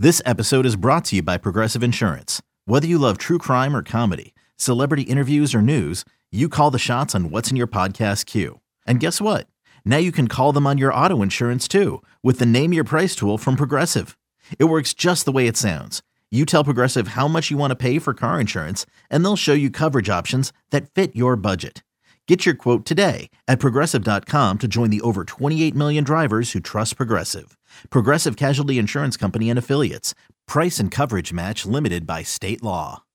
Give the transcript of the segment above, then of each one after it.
This episode is brought to you by Progressive Insurance. Whether you love true crime or comedy, celebrity interviews or news, you call the shots on what's in your podcast queue. And guess what? Now you can call them on your auto insurance too with the Name Your Price tool from Progressive. It works just the way it sounds. You tell Progressive how much you want to pay for car insurance, and they'll show you coverage options that fit your budget. Get your quote today at Progressive.com to join the over 28 million drivers who trust Progressive. Progressive Casualty Insurance Company and Affiliates. Price and coverage match limited by state law.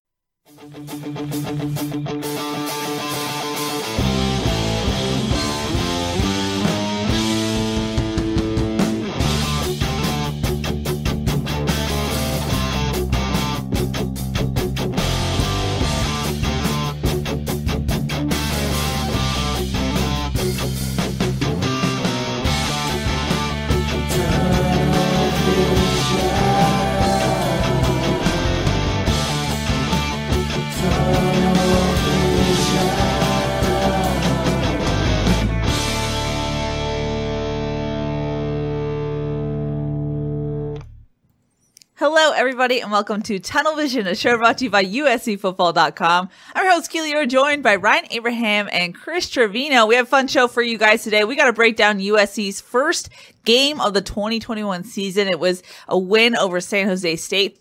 Hello, everybody, and welcome to Tunnel Vision, a show brought to you by USCFootball.com. I'm your host, Keely. You're joined by Ryan Abraham and Chris Trevino. We have a fun show for you guys today. We got to break down USC's first game of the 2021 season. It was a win over San Jose State,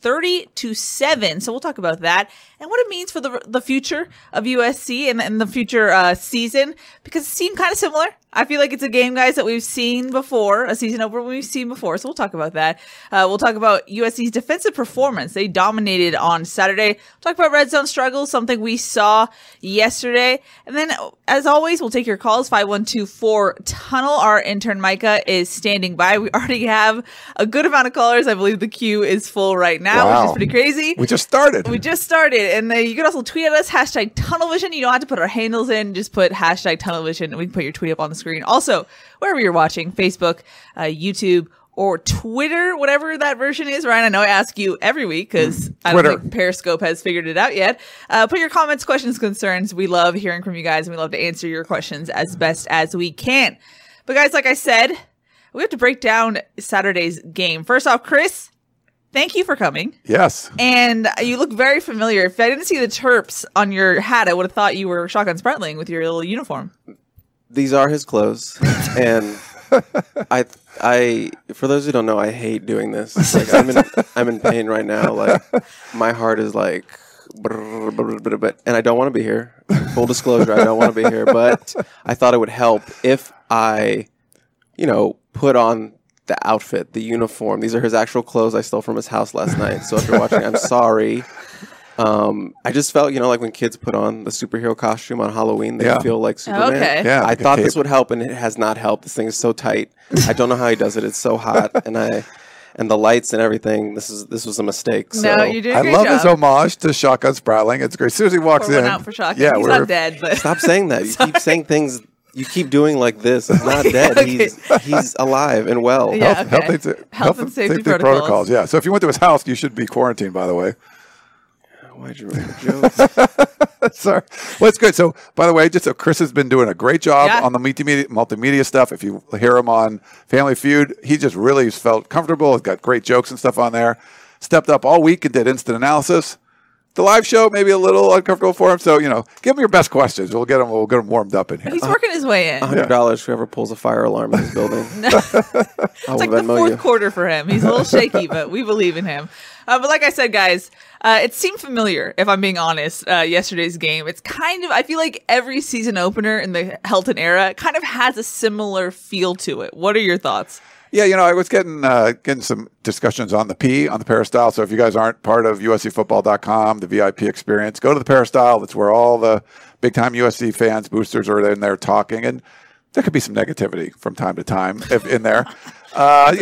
30-7. So we'll talk about that and what it means for the future of USC and the future season, because it seemed kind of similar. I feel like it's a game, guys, that we've seen before, a season opener we've seen before. So we'll talk about that. We'll talk about USC's defensive performance. They dominated on Saturday. We'll talk about red zone struggles, something we saw yesterday. And then, as always, we'll take your calls, 512-4-TUNNEL. Our intern, Micah, is standing by. We already have a good amount of callers. I believe the queue is full right now, which is pretty crazy. We just started. And you can also tweet at us, hashtag TunnelVision. You don't have to put our handles in. Just put hashtag TunnelVision, and we can put your tweet up on the screen. Also, wherever you're watching, Facebook, YouTube, or Twitter, whatever that version is. Ryan, I know I ask you every week because I don't think Periscope has figured it out yet. Put your comments, questions, concerns. We love hearing from you guys, and we love to answer your questions as best as we can. But guys, like I said, we have to break down Saturday's game. First off, Chris, thank you for coming. Yes. And you look very familiar. If I didn't see the Terps on your hat, I would have thought you were Shotgun Spratling with your little uniform. These are his clothes, and I for those who don't know, I hate doing this. Like I'm in pain right now. Like my heart is like, and I don't want to be here. Full disclosure, I don't want to be here. But I thought it would help if I, put on the outfit, the uniform. These are his actual clothes I stole from his house last night. So if you're watching, I'm sorry. I just felt, like when kids put on the superhero costume on Halloween, they feel like Superman. Okay. Yeah, I thought this would help, and it has not helped. This thing is so tight. I don't know how he does it. It's so hot, and the lights and everything. This was a mistake. So. No, you did a I great love job. his homage to Shotgun Spratling. It's great. As soon as he walks in, Out for Shotgun. yeah, He's not dead, but Stop saying that. You keep saying things. You keep doing like this. He's not dead. Okay. He's alive and well. Yeah. Health and safety protocols. Yeah. So if you went to his house, you should be quarantined. By the way. Why'd you make a joke? Sorry. Well, it's good. So, by the way, Chris has been doing a great job on the multimedia stuff. If you hear him on Family Feud, he just really felt comfortable. He's got great jokes and stuff on there. Stepped up all week and did instant analysis. The live show maybe a little uncomfortable for him. So, give him your best questions. We'll get him warmed up in here. he's working his way in. $100 whoever pulls a fire alarm in this building. It's like the fourth quarter for him. He's a little shaky, but we believe in him. But like I said, guys, it seemed familiar, if I'm being honest, yesterday's game. It's kind of, I feel like every season opener in the Helton era kind of has a similar feel to it. What are your thoughts? Yeah, I was getting some discussions on the Peristyle. So if you guys aren't part of USCFootball.com, the VIP experience, go to the Peristyle. That's where all the big-time USC fans, boosters are in there talking. And there could be some negativity from time to time in there. And,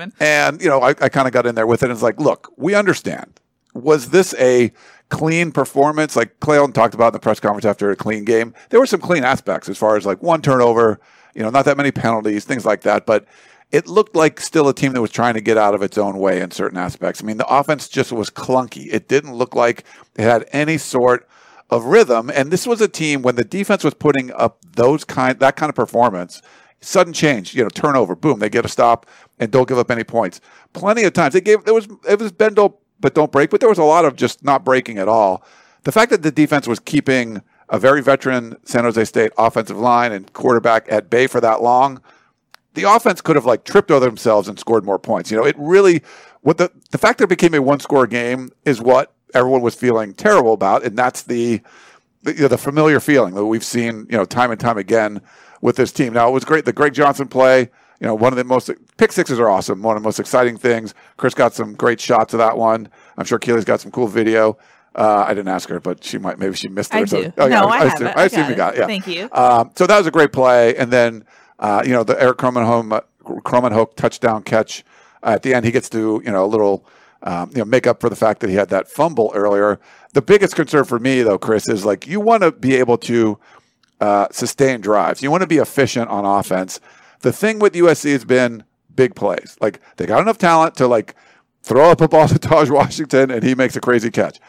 I kind of got in there with it. And it's like, look, we understand. Was this a clean performance? Like Clayton talked about in the press conference after a clean game. There were some clean aspects as far as like one turnover, not that many penalties, things like that. But it looked like still a team that was trying to get out of its own way in certain aspects. I mean, the offense just was clunky. It didn't look like it had any sort of rhythm. And this was a team when the defense was putting up that kind of performance, Sudden change, turnover, boom, they get a stop and don't give up any points. Plenty of times it was bend but don't break, but there was a lot of just not breaking at all. The fact that the defense was keeping a very veteran San Jose State offensive line and quarterback at bay for that long, the offense could have tripped over themselves and scored more points. It really, the fact that it became a one-score game is what everyone was feeling terrible about, and that's the familiar feeling that we've seen time and time again with this team. Now, it was great. The Greg Johnson play, one of the most pick sixes are awesome. One of the most exciting things. Chris got some great shots of that one. I'm sure Keely's got some cool video. I didn't ask her, but maybe she missed it. I or do. something. Oh, No, yeah, I have it. I assume you got it. Yeah. Thank you. So that was a great play. And then, the Eric Kromenhoek touchdown catch at the end, he gets to, a little, make up for the fact that he had that fumble earlier. The biggest concern for me, though, Chris, is you want to be able to sustain drives. You want to be efficient on offense. The thing with USC has been big plays. They got enough talent to throw up a ball to Taj Washington and he makes a crazy catch.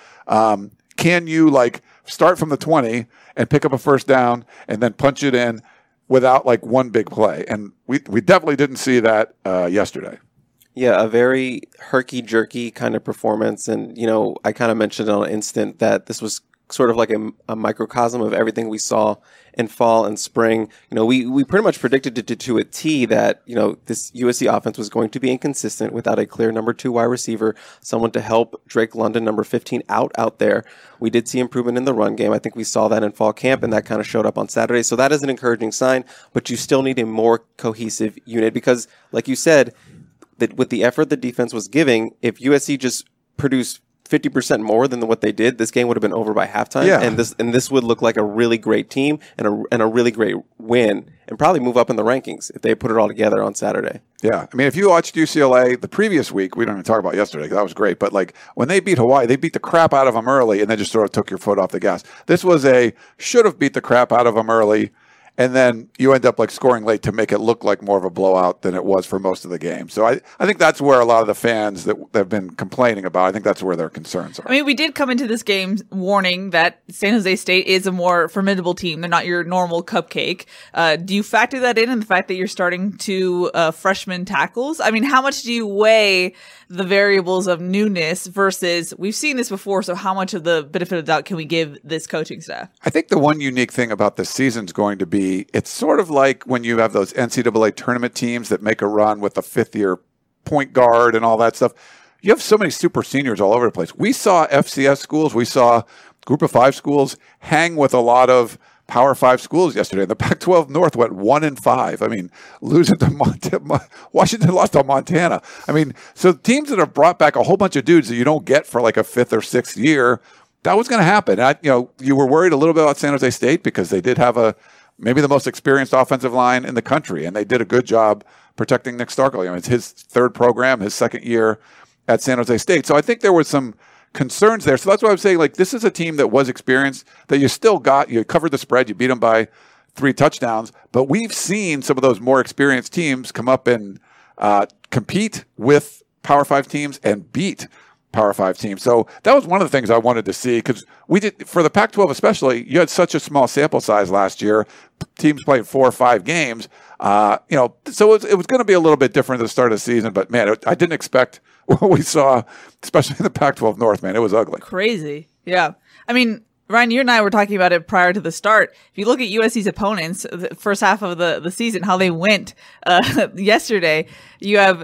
Can you start from the 20 and pick up a first down and then punch it in without one big play? And we definitely didn't see that yesterday. Yeah, a very herky-jerky kind of performance. And, I kind of mentioned on an instant that this was sort of like a microcosm of everything we saw in fall and spring. We pretty much predicted to a T that, this USC offense was going to be inconsistent without a clear number 2 wide receiver, someone to help Drake London, number 15, out there. We did see improvement in the run game. I think we saw that in fall camp, and that kind of showed up on Saturday. So that is an encouraging sign, but you still need a more cohesive unit because, like you said, that with the effort the defense was giving, if USC just produced 50% more than what they did, this game would have been over by halftime. Yeah. And this would look like a really great team and a really great win and probably move up in the rankings if they put it all together on Saturday. Yeah. I mean, if you watched UCLA the previous week, we don't even talk about yesterday because that was great. But when they beat Hawaii, they beat the crap out of them early and then just sort of took your foot off the gas. This was should have beat the crap out of them early. And then you end up scoring late to make it look like more of a blowout than it was for most of the game. So I think that's where a lot of the fans that have been complaining about, I think that's where their concerns are. I mean, we did come into this game warning that San Jose State is a more formidable team. They're not your normal cupcake. Do you factor that in the fact that you're starting to freshman tackles? I mean, how much do you weigh the variables of newness versus we've seen this before, so how much of the benefit of the doubt can we give this coaching staff? I think the one unique thing about this season is going to be it's sort of like when you have those NCAA tournament teams that make a run with a fifth-year point guard and all that stuff. You have so many super seniors all over the place. We saw FCS schools, we saw Group of 5 schools hang with a lot of Power 5 schools yesterday. The Pac-12 North went 1-5. I mean, losing to Washington lost to Montana. I mean, so teams that have brought back a whole bunch of dudes that you don't get for a 5th or 6th year, that was going to happen. You were worried a little bit about San Jose State because they did have maybe the most experienced offensive line in the country, and they did a good job protecting Nick Starkel. It's his 3rd program, his 2nd year at San Jose State. So I think there was some concerns there. So that's why I'm saying, this is a team that was experienced, that you still got, you covered the spread, you beat them by 3 touchdowns. But we've seen some of those more experienced teams come up and compete with Power 5 teams and beat Power 5 teams. So that was one of the things I wanted to see because we did, for the Pac-12 especially, you had such a small sample size last year. Teams played 4 or 5 games. So it was going to be a little bit different at the start of the season. But, man, I didn't expect what we saw, especially in the Pac-12 North, man. It was ugly. Crazy. Yeah. I mean, Ryan, you and I were talking about it prior to the start. If you look at USC's opponents, the first half of the season, how they went yesterday, you have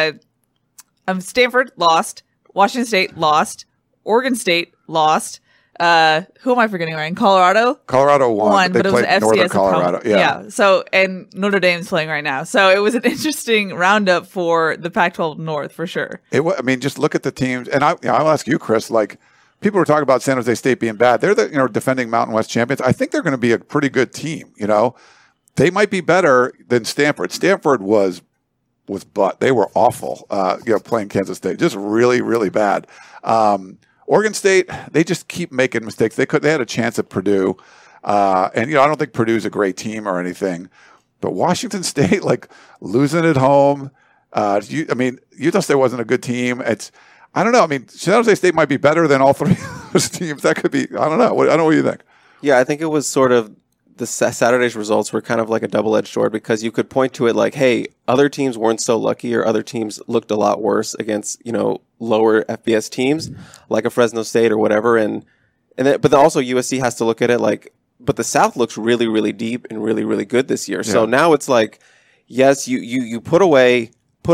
Stanford lost, Washington State lost, Oregon State lost. Who am I forgetting, Ryan? Colorado? Colorado won, but it was an Northern FCS Colorado. opponent. Yeah. So, and Notre Dame's playing right now. So it was an interesting roundup for the Pac-12 North for sure. Just look at the teams. And I'll ask you, Chris, people were talking about San Jose State being bad. They're the defending Mountain West champions. I think they're going to be a pretty good team. They might be better than Stanford. Stanford was butt. They were awful. Playing Kansas State, just really, really bad. Oregon State, they just keep making mistakes. They had a chance at Purdue, and I don't think Purdue's a great team or anything. But Washington State, losing at home. Utah State wasn't a good team. I don't know. San Jose State might be better than all 3 of those teams. That could be. I don't know. I don't know what you think. Yeah, I think it was sort of Saturday's results were kind of like a double-edged sword because you could point to it like, hey, other teams weren't so lucky or other teams looked a lot worse against, lower FBS teams like a Fresno State or whatever. But then also USC has to look at it like, but the South looks really, really deep and really, really good this year. Yeah. So now it's like, yes, you put away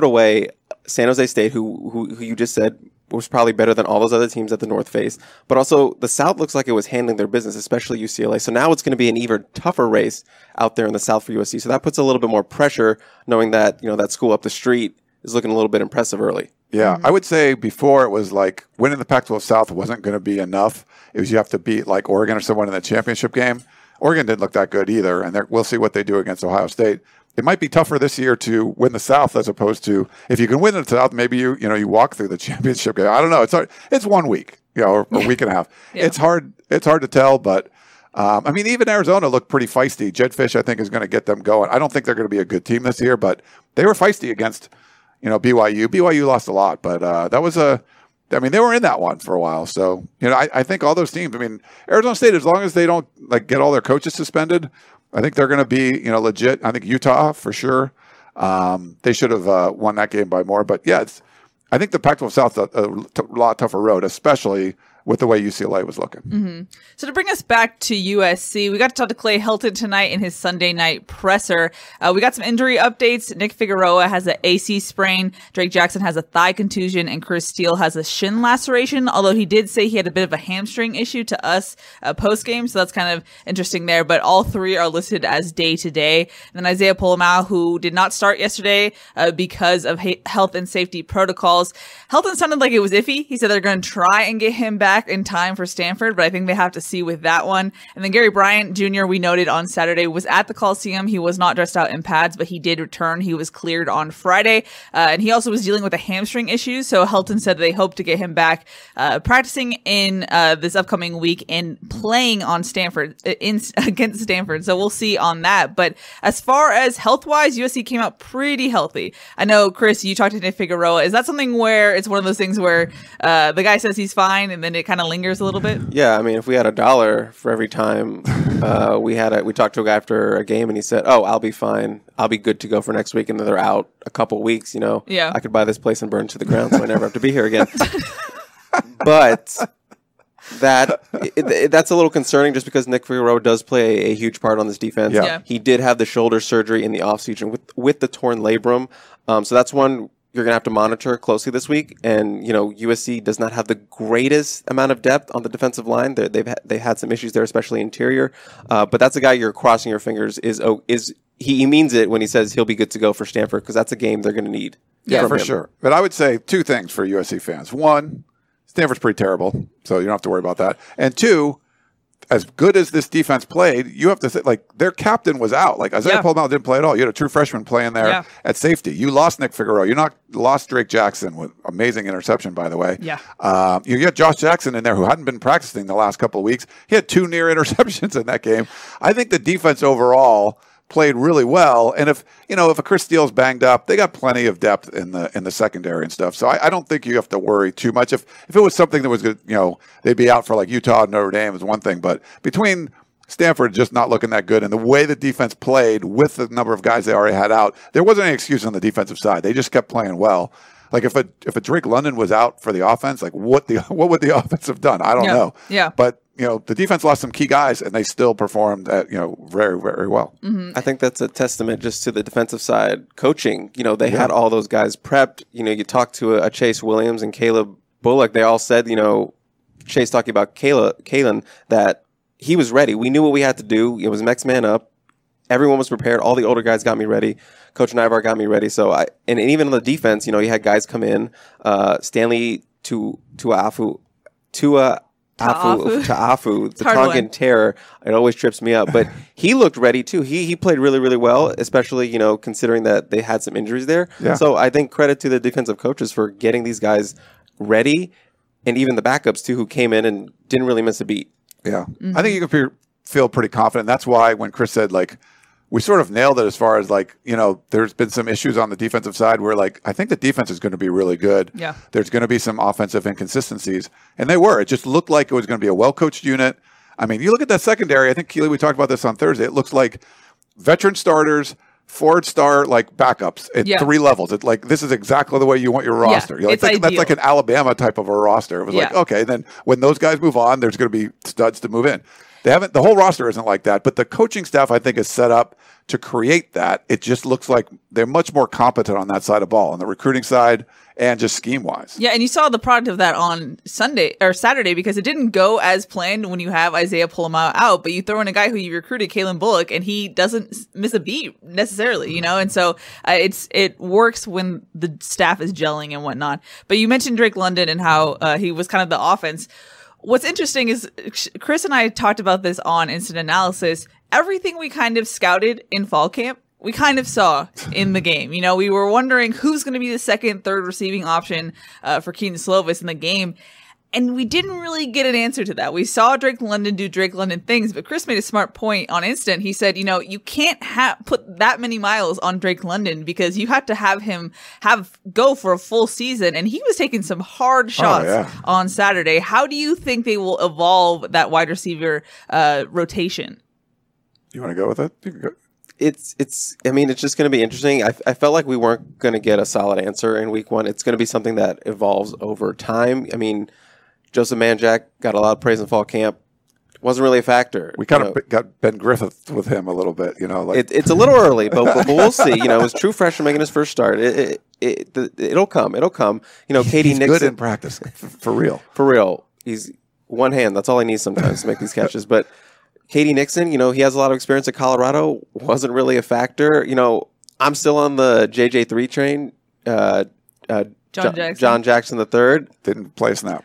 San Jose State, who you just said was probably better than all those other teams at the North faced. But also, the South looks like it was handling their business, especially UCLA. So now it's going to be an even tougher race out there in the South for USC. So that puts a little bit more pressure, knowing that that school up the street is looking a little bit impressive early. Yeah, I would say before it was like winning the Pac-12 South wasn't going to be enough. It was you have to beat like Oregon or someone in the championship game. Oregon didn't look that good either, and we'll see what they do against Ohio State. It might be tougher this year to win the South as opposed to if you can win the South, maybe you walk through the championship game. I don't know. It's hard. It's 1 week, or a week and a half. Yeah. It's hard. It's hard to tell, but even Arizona looked pretty feisty. Jedd Fisch, I think, is going to get them going. I don't think they're going to be a good team this year, but they were feisty against BYU. BYU lost a lot, but that was they were in that one for a while. So I think all those teams. Arizona State, as long as they don't get all their coaches suspended, I think they're going to be, legit. I think Utah for sure. They should have won that game by more. But yeah, I think the Pac-12 South a lot tougher road, especially with the way UCLA was looking. Mm-hmm. So to bring us back to USC, we got to talk to Clay Helton tonight in his Sunday night presser. We got some injury updates. Nick Figueroa has an AC sprain. Drake Jackson has a thigh contusion, and Chris Steele has a shin laceration, although he did say he had a bit of a hamstring issue to us post-game, so that's kind of interesting there. But all three are listed as day-to-day. And then Isaiah Polomau, who did not start yesterday because of health and safety protocols. Helton sounded like it was iffy. He said they're going to try and get him back in time for Stanford, but I think they have to see with that one. And then Gary Bryant Jr., we noted on Saturday, was at the Coliseum. He was not dressed out in pads, but he did return. He was cleared on Friday, and he also was dealing with a hamstring issue. So Helton said they hope to get him back practicing in this upcoming week and playing on Stanford against Stanford. So we'll see on that. But as far as health-wise, USC came out pretty healthy. I know, Chris, you talked to Nick Figueroa. Is that something where it's one of those things where the guy says he's fine and then it kind of lingers a little bit? Yeah, if we had $1 for every time we talked to a guy after a game and he said, "Oh, I'll be fine. I'll be good to go for next week," and then they're out a couple weeks. Yeah, I could buy this place and burn to the ground, so I never have to be here again. But that's a little concerning, just because Nick Figueroa does play a huge part on this defense. Yeah. He did have the shoulder surgery in the offseason with the torn labrum, so that's one you're going to have to monitor closely this week. And, USC does not have the greatest amount of depth on the defensive line. They've had some issues there, especially interior. But that's a guy you're crossing your fingers he means it when he says he'll be good to go for Stanford, because that's a game they're going to need. Yeah, for sure. But I would say two things for USC fans. One, Stanford's pretty terrible, so you don't have to worry about that. And two, as good as this defense played, you have to say, their captain was out. Isaiah Polomau didn't play at all. You had a true freshman playing there at safety. You lost Nick Figueroa. You lost Drake Jackson with amazing interception, by the way. Yeah. You get Josh Jackson in there, who hadn't been practicing the last couple of weeks. He had 2 near interceptions in that game. I think the defense overall played really well, and if a Chris Steele's banged up, they got plenty of depth in the secondary and stuff. So I don't think you have to worry too much. If it was something that was good, they'd be out for Utah and Notre Dame is one thing, but between Stanford just not looking that good and the way the defense played with the number of guys they already had out, there wasn't any excuse on the defensive side. They just kept playing well. If a Drake London was out for the offense, what would the offense have done? I don't know. Yeah. But the defense lost some key guys, and they still performed very, very well. Mm-hmm. I think that's a testament just to the defensive side coaching. They had all those guys prepped. You talked to a Chase Williams and Caleb Bullock. They all said, Chase talking about Kalen, that he was ready. We knew what we had to do. It was next man up. Everyone was prepared. All the older guys got me ready. Coach Nyvar got me ready. So and even on the defense, you had guys come in. Stanley Tuafu, the Tongan Terror. It always trips me up, but he looked ready too. He played really, really well, especially considering that they had some injuries there. Yeah. So I think credit to the defensive coaches for getting these guys ready, and even the backups too, who came in and didn't really miss a beat. Yeah, I think you can feel pretty confident. That's why when Chris said we sort of nailed it as far as there's been some issues on the defensive side where I think the defense is going to be really good. Yeah. There's going to be some offensive inconsistencies, and they were. It just looked like it was going to be a well-coached unit. I mean, you look at that secondary. I think, Keely, we talked about this on Thursday. It looks like veteran starters, four-star like backups at 3 levels. It's like, this is exactly the way you want your roster. You're like, that's like an Alabama type of a roster. It was like, okay, then when those guys move on, there's going to be studs to move in. The whole roster isn't like that, but the coaching staff, I think, is set up to create that. It just looks like they're much more competent on that side of ball, on the recruiting side and just scheme-wise. Yeah, and you saw the product of that on Saturday, because it didn't go as planned when you have Isaiah Pola-Mao out, but you throw in a guy who you recruited, Kalen Bullock, and he doesn't miss a beat necessarily, and so it works when the staff is gelling and whatnot. But you mentioned Drake London and how he was kind of the offense. What's interesting is Chris and I talked about this on Instant Analysis. Everything we kind of scouted in fall camp, we kind of saw in the game. We were wondering who's going to be the second, third receiving option for Keaton Slovis in the game. And we didn't really get an answer to that. We saw Drake London do Drake London things, but Chris made a smart point on Instant. He said, you can't put that many miles on Drake London because you have to have him go for a full season. And he was taking some hard shots on Saturday. How do you think they will evolve that wide receiver rotation? You want to go with it? You can go. It's just going to be interesting. I felt like we weren't going to get a solid answer in week 1. It's going to be something that evolves over time. I mean, Joseph Manjack got a lot of praise in fall camp. Wasn't really a factor. We kind of got Ben Griffith with him a little bit, It's a little early, but we'll see. It was true freshman making his first start. It'll come. It'll come. Katie He's Nixon. good in practice, for real. For real. He's one hand. That's all he needs sometimes to make these catches. But Katie Nixon, he has a lot of experience at Colorado. Wasn't really a factor. I'm still on the JJ3 train. John Jackson III. Didn't play a snap.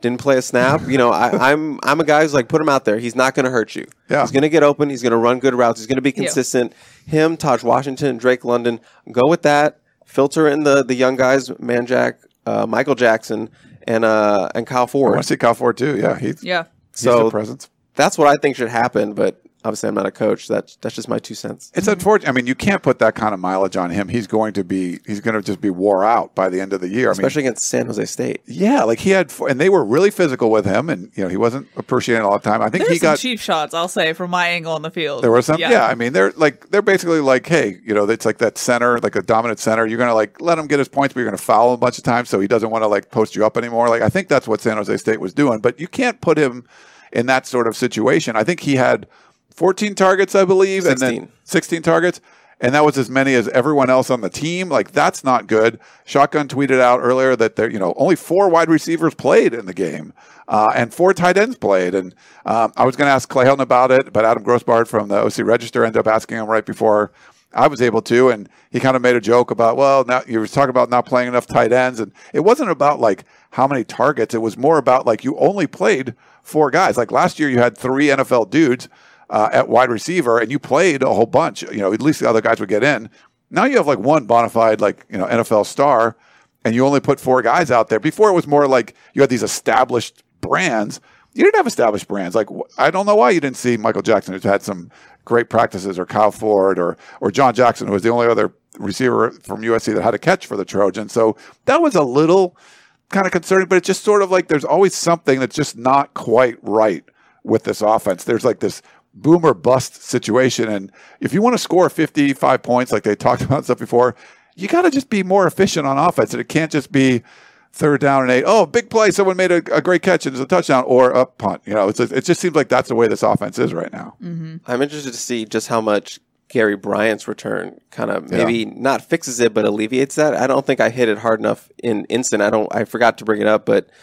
I'm a guy who's like, put him out there. He's not going to hurt you. Yeah. He's going to get open. He's going to run good routes. He's going to be consistent. Him, Taj Washington, Drake London. Go with that. Filter in the young guys, Manjack, Michael Jackson, and Kyle Ford. I want to see Kyle Ford too. Yeah. He's a presence. That's what I think should happen, but obviously I'm not a coach. That's just my 2 cents. It's unfortunate. I mean, you can't put that kind of mileage on him. He's going to just be wore out by the end of the year. Especially against San Jose State. Yeah, like and they were really physical with him, and he wasn't appreciating it all the time. I think he got some cheap shots, I'll say, from my angle on the field. There were some. Yeah, I mean, they're basically like, hey, it's like that center, like a dominant center. You're gonna let him get his points, but you're gonna foul him a bunch of times, so he doesn't want to post you up anymore. Like, I think that's what San Jose State was doing, but you can't put him in that sort of situation. I think he had 14 targets, I believe, 16. and then 16 targets, and that was as many as everyone else on the team. Like, that's not good. Shotgun tweeted out earlier that there, only 4 wide receivers played in the game, and 4 tight ends played. And I was going to ask Clay Helton about it, but Adam Grossbard from the OC Register ended up asking him right before I was able to, and he kind of made a joke about, now you were talking about not playing enough tight ends, and it wasn't about how many targets. It was more about you only played 4 guys. Like last year, you had 3 NFL dudes at wide receiver, and you played a whole bunch. At least the other guys would get in. Now you have one bona fide NFL star, and you only put 4 guys out there. Before it was more like you had these established brands. You didn't have established brands. I don't know why you didn't see Michael Jackson, who's had some great practices, or Kyle Ford, or John Jackson, who was the only other receiver from USC that had a catch for the Trojans. So that was a little kind of concerning, but it's just sort of there's always something that's just not quite right with this offense. There's this boom or bust situation, and if you want to score 55 points like they talked about stuff before, you got to just be more efficient on offense, and it can't just be 3rd down and 8. Oh, big play! Someone made a great catch and it's a touchdown, or a punt. It just seems like that's the way this offense is right now. Mm-hmm. I'm interested to see just how much Gary Bryant's return kind of maybe not fixes it, but alleviates that. I don't think I hit it hard enough in Instant. I forgot to bring it up, but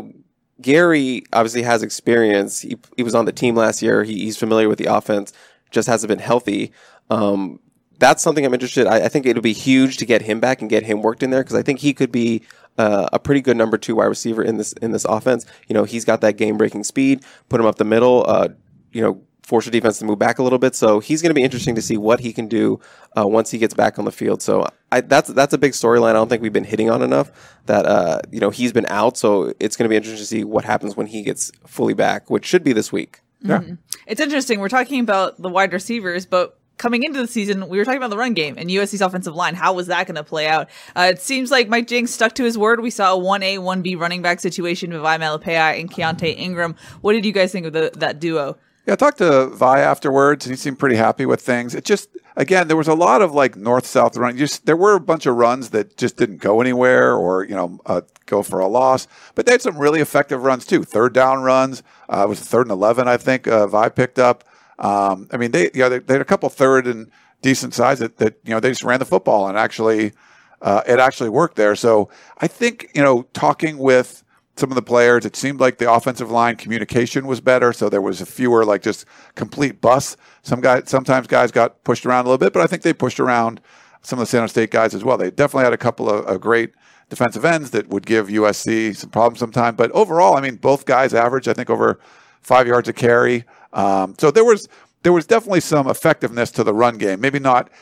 Gary obviously has experience. He was on the team last year. He's familiar with the offense, just hasn't been healthy. That's something I'm interested. I think it'll be huge to get him back and get him worked in there, because I think he could be a pretty good number 2 wide receiver in this offense. He's got that game-breaking speed. Put him up the middle. Force your defense to move back a little bit. So he's going to be interesting to see what he can do once he gets back on the field. So that's a big storyline I don't think we've been hitting on enough, that he's been out. So it's going to be interesting to see what happens when he gets fully back, which should be this week. Yeah. Mm-hmm. It's interesting. We're talking about the wide receivers, but coming into the season, we were talking about the run game and USC's offensive line. How was that going to play out? It seems like Mike Jinks stuck to his word. We saw a 1A, 1B running back situation with Vi Malepeai and Keontae Ingram. What did you guys think of that duo? Yeah, I talked to Vi afterwards, and he seemed pretty happy with things. It just, again, there was a lot of like north-south run. There were a bunch of runs that just didn't go anywhere or, go for a loss. But they had some really effective runs too. Third down runs. It was 3rd and 11, I think, Vi picked up. They had a couple third and decent size that they just ran the football, and actually it actually worked there. So I think, talking with some of the players, it seemed like the offensive line communication was better, so there was fewer like just complete busts. Sometimes guys got pushed around a little bit, but I think they pushed around some of the San Jose State guys as well. They definitely had a couple of great defensive ends that would give USC some problems sometimes. But overall, both guys averaged, I think, over 5 yards a carry. So there was definitely some effectiveness to the run game. Maybe not,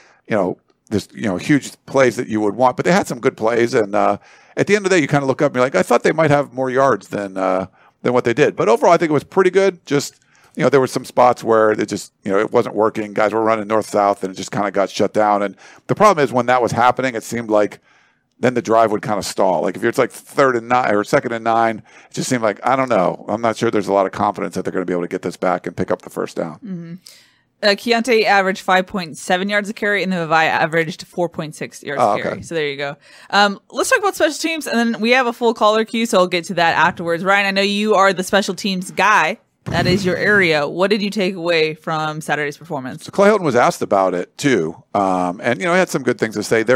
huge plays that you would want, but they had some good plays. And at the end of the day, you kind of look up and you're like, I thought they might have more yards than what they did. But overall, I think it was pretty good. Just, there were some spots where it just, it wasn't working. Guys were running north-south, and it just kind of got shut down. And the problem is when that was happening, it seemed like then the drive would kind of stall. Like if it's like 3rd and 9 or 2nd and 9, it just seemed like, I don't know. I'm not sure there's a lot of confidence that they're going to be able to get this back and pick up the first down. Mm-hmm. Keontae averaged 5.7 yards a carry, and then Vi averaged 4.6 yards a carry. So there you go. Let's talk about special teams, and then we have a full caller queue, so I'll get to that afterwards. Ryan, I know you are the special teams guy. That is your area. What did you take away from Saturday's performance? So Clay Helton was asked about it too, and he had some good things to say.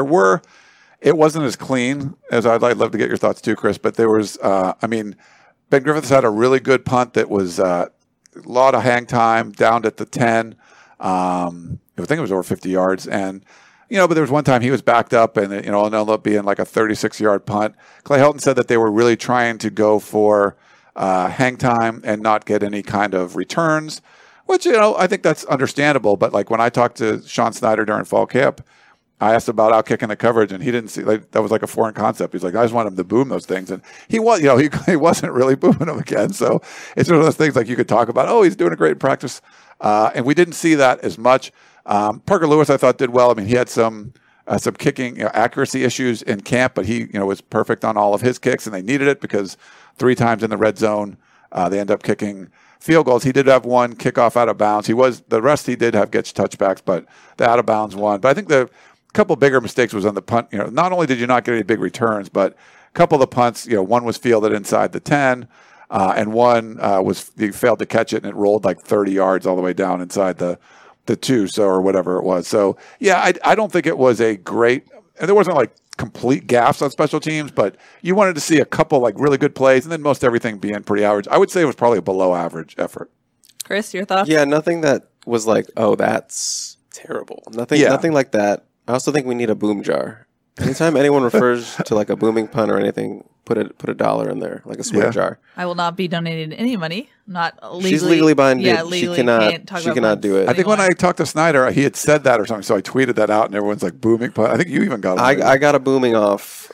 It wasn't as clean as I'd love to get your thoughts too, Chris. But there was, Ben Griffiths had a really good punt that was a lot of hang time down at the 10. I think it was over 50 yards. And, but there was one time he was backed up and, it ended up being like a 36-yard punt. Clay Helton said that they were really trying to go for hang time and not get any kind of returns, which, I think that's understandable. But like when I talked to Sean Snyder during fall camp, I asked about out kicking the coverage, and he didn't see that was like a foreign concept. He's like, I just want him to boom those things, and he was, he wasn't really booming them again. So it's one of those things like you could talk about. Oh, he's doing a great in practice, and we didn't see that as much. Parker Lewis, I thought, did well. He had some kicking accuracy issues in camp, but he was perfect on all of his kicks, and they needed it because 3 times in the red zone they end up kicking field goals. He did have one kickoff out of bounds. The rest he did have gets touchbacks, but the out of bounds one. But I think the couple bigger mistakes was on the punt. Not only did you not get any big returns, but a couple of the punts, one was fielded inside the 10, and one he failed to catch it, and it rolled like 30 yards all the way down inside the 2, or whatever it was. So yeah, I don't think it was a great, and there wasn't like complete gaffes on special teams, but you wanted to see a couple like really good plays, and then most everything being pretty average. I would say it was probably a below average effort. Chris, your thoughts? Yeah, nothing that was like, oh, that's terrible. Nothing like that. I also think we need a boom jar. Anytime anyone refers to like a booming punt or anything, put a dollar in there, like a sweat jar. I will not be donating any money. Not legally. She's legally binded. Yeah, legally she cannot do it. I think when I talked to Snyder, he had said that or something, so I tweeted that out, and everyone's like booming punt. I think you even got it. I got a booming off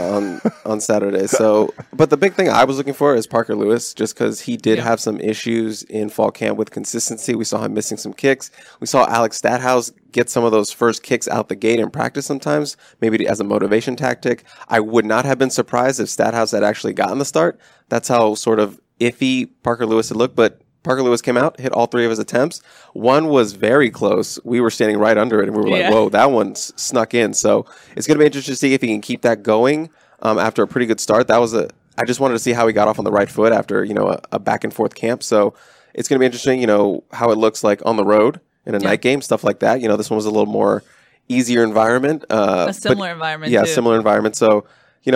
on Saturday. So, but the big thing I was looking for is Parker Lewis, just because he did have some issues in fall camp with consistency. We saw him missing some kicks. We saw Alex Stathouse get some of those first kicks out the gate in practice sometimes, maybe as a motivation tactic. I would not have been surprised if Stathouse had actually gotten the start. That's how sort of iffy Parker Lewis had looked, but Parker Lewis came out, hit all 3 of his attempts. One was very close. We were standing right under it, and we were like, whoa, that one snuck in. So it's going to be interesting to see if he can keep that going after a pretty good start. I just wanted to see how he got off on the right foot after, a back-and-forth camp. So it's going to be interesting, how it looks like on the road in a night game, stuff like that. This one was a little more easier environment. A similar environment, yeah, too. Similar environment. So,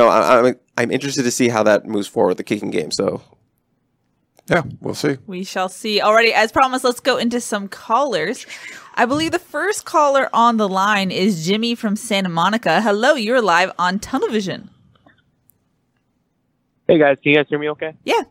I'm interested to see how that moves forward, the kicking game. So, yeah, we'll see. We shall see. Alrighty, as promised, let's go into some callers. I believe the first caller on the line is Jimmy from Santa Monica. Hello, you're live on Tunnel Vision. Hey, guys. Can you guys hear me okay? Yeah.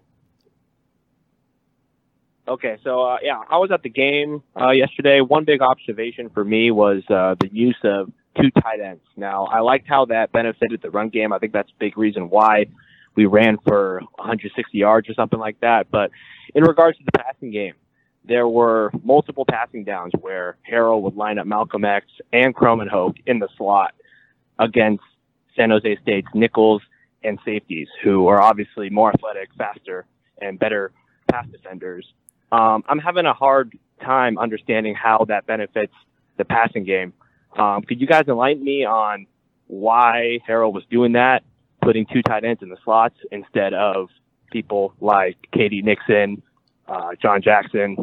Okay, so, I was at the game yesterday. One big observation for me was the use of 2 tight ends. Now, I liked how that benefited the run game. I think that's a big reason why we ran for 160 yards or something like that. But in regards to the passing game, there were multiple passing downs where Harrell would line up Malcolm X and Kromenhoek in the slot against San Jose State's nickels and safeties, who are obviously more athletic, faster, and better pass defenders. I'm having a hard time understanding how that benefits the passing game. Could you guys enlighten me on why Harrell was doing that, putting 2 tight ends in the slots instead of people like K.D. Nixon, John Jackson,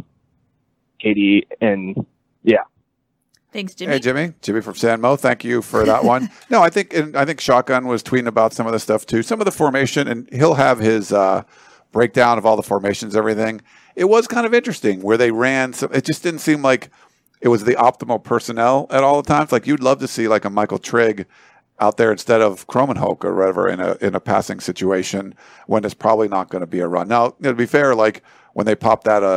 K.D., and yeah. Thanks, Jimmy. Hey, Jimmy from San Mo. Thank you for that one. No, I think Shotgun was tweeting about some of the stuff too. Some of the formation, and he'll have his breakdown of all the formations, everything. It was kind of interesting where they ran. It just didn't seem like it was the optimal personnel at all the times. Like you'd love to see like a Michael Trigg out there instead of Kromenhoek or whatever in a passing situation when it's probably not going to be a run. Now, to be fair, like when they popped that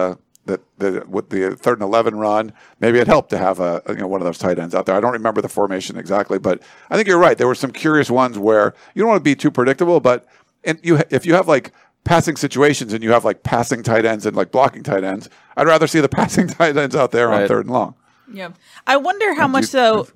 with the 3rd and 11 run, maybe it helped to have one of those tight ends out there. I don't remember the formation exactly, but I think you're right. There were some curious ones where you don't want to be too predictable, but if you have like passing situations and you have like passing tight ends and like blocking tight ends, I'd rather see the passing tight ends out there on 3rd and long. Yeah. I wonder how much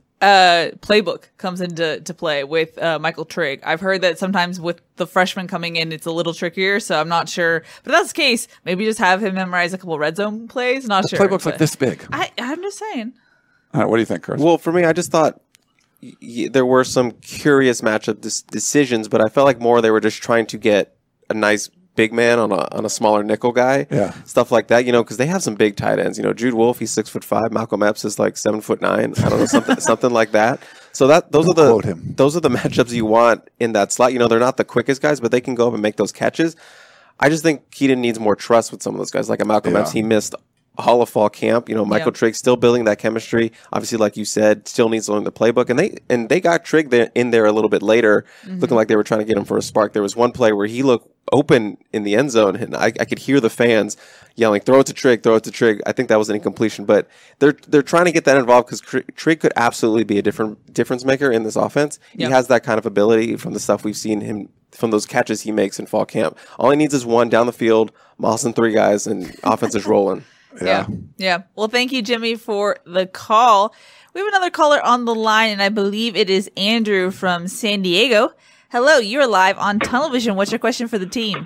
playbook comes into play with Michael Trigg. I've heard that sometimes with the freshman coming in, it's a little trickier, so I'm not sure. But if that's the case, maybe just have him memorize a couple red zone plays. Not sure. Playbook's like this big. I'm just saying. All right, what do you think, Chris? Well, for me, I just thought there were some curious matchup decisions, but I felt like more they were just trying to get a nice big man on a smaller nickel guy, stuff like that. Because they have some big tight ends. Jude Wolfe, he's 6'5". Malcolm Epps is like 7'9". I don't know, something like that. So those are the matchups you want in that slot. They're not the quickest guys, but they can go up and make those catches. I just think Keaton needs more trust with some of those guys, like a Malcolm Epps. He missed all of fall camp. Michael Trigg still building that chemistry. Obviously, like you said, still needs to learn the playbook. And they got Trigg in there a little bit later, looking like they were trying to get him for a spark. There was one play where he looked open in the end zone, and I could hear the fans yelling, "Throw it to Trigg! Throw it to Trigg!" I think that was an incompletion, but they're trying to get that involved because Trigg could absolutely be a difference maker in this offense. He has that kind of ability from the stuff we've seen him from those catches he makes in fall camp. All he needs is one down the field, Moss and 3 guys, and offense is rolling. Yeah. Well, thank you, Jimmy, for the call. We have another caller on the line, and I believe it is Andrew from San Diego. Hello, you're live on Tunnel Vision. What's your question for the team?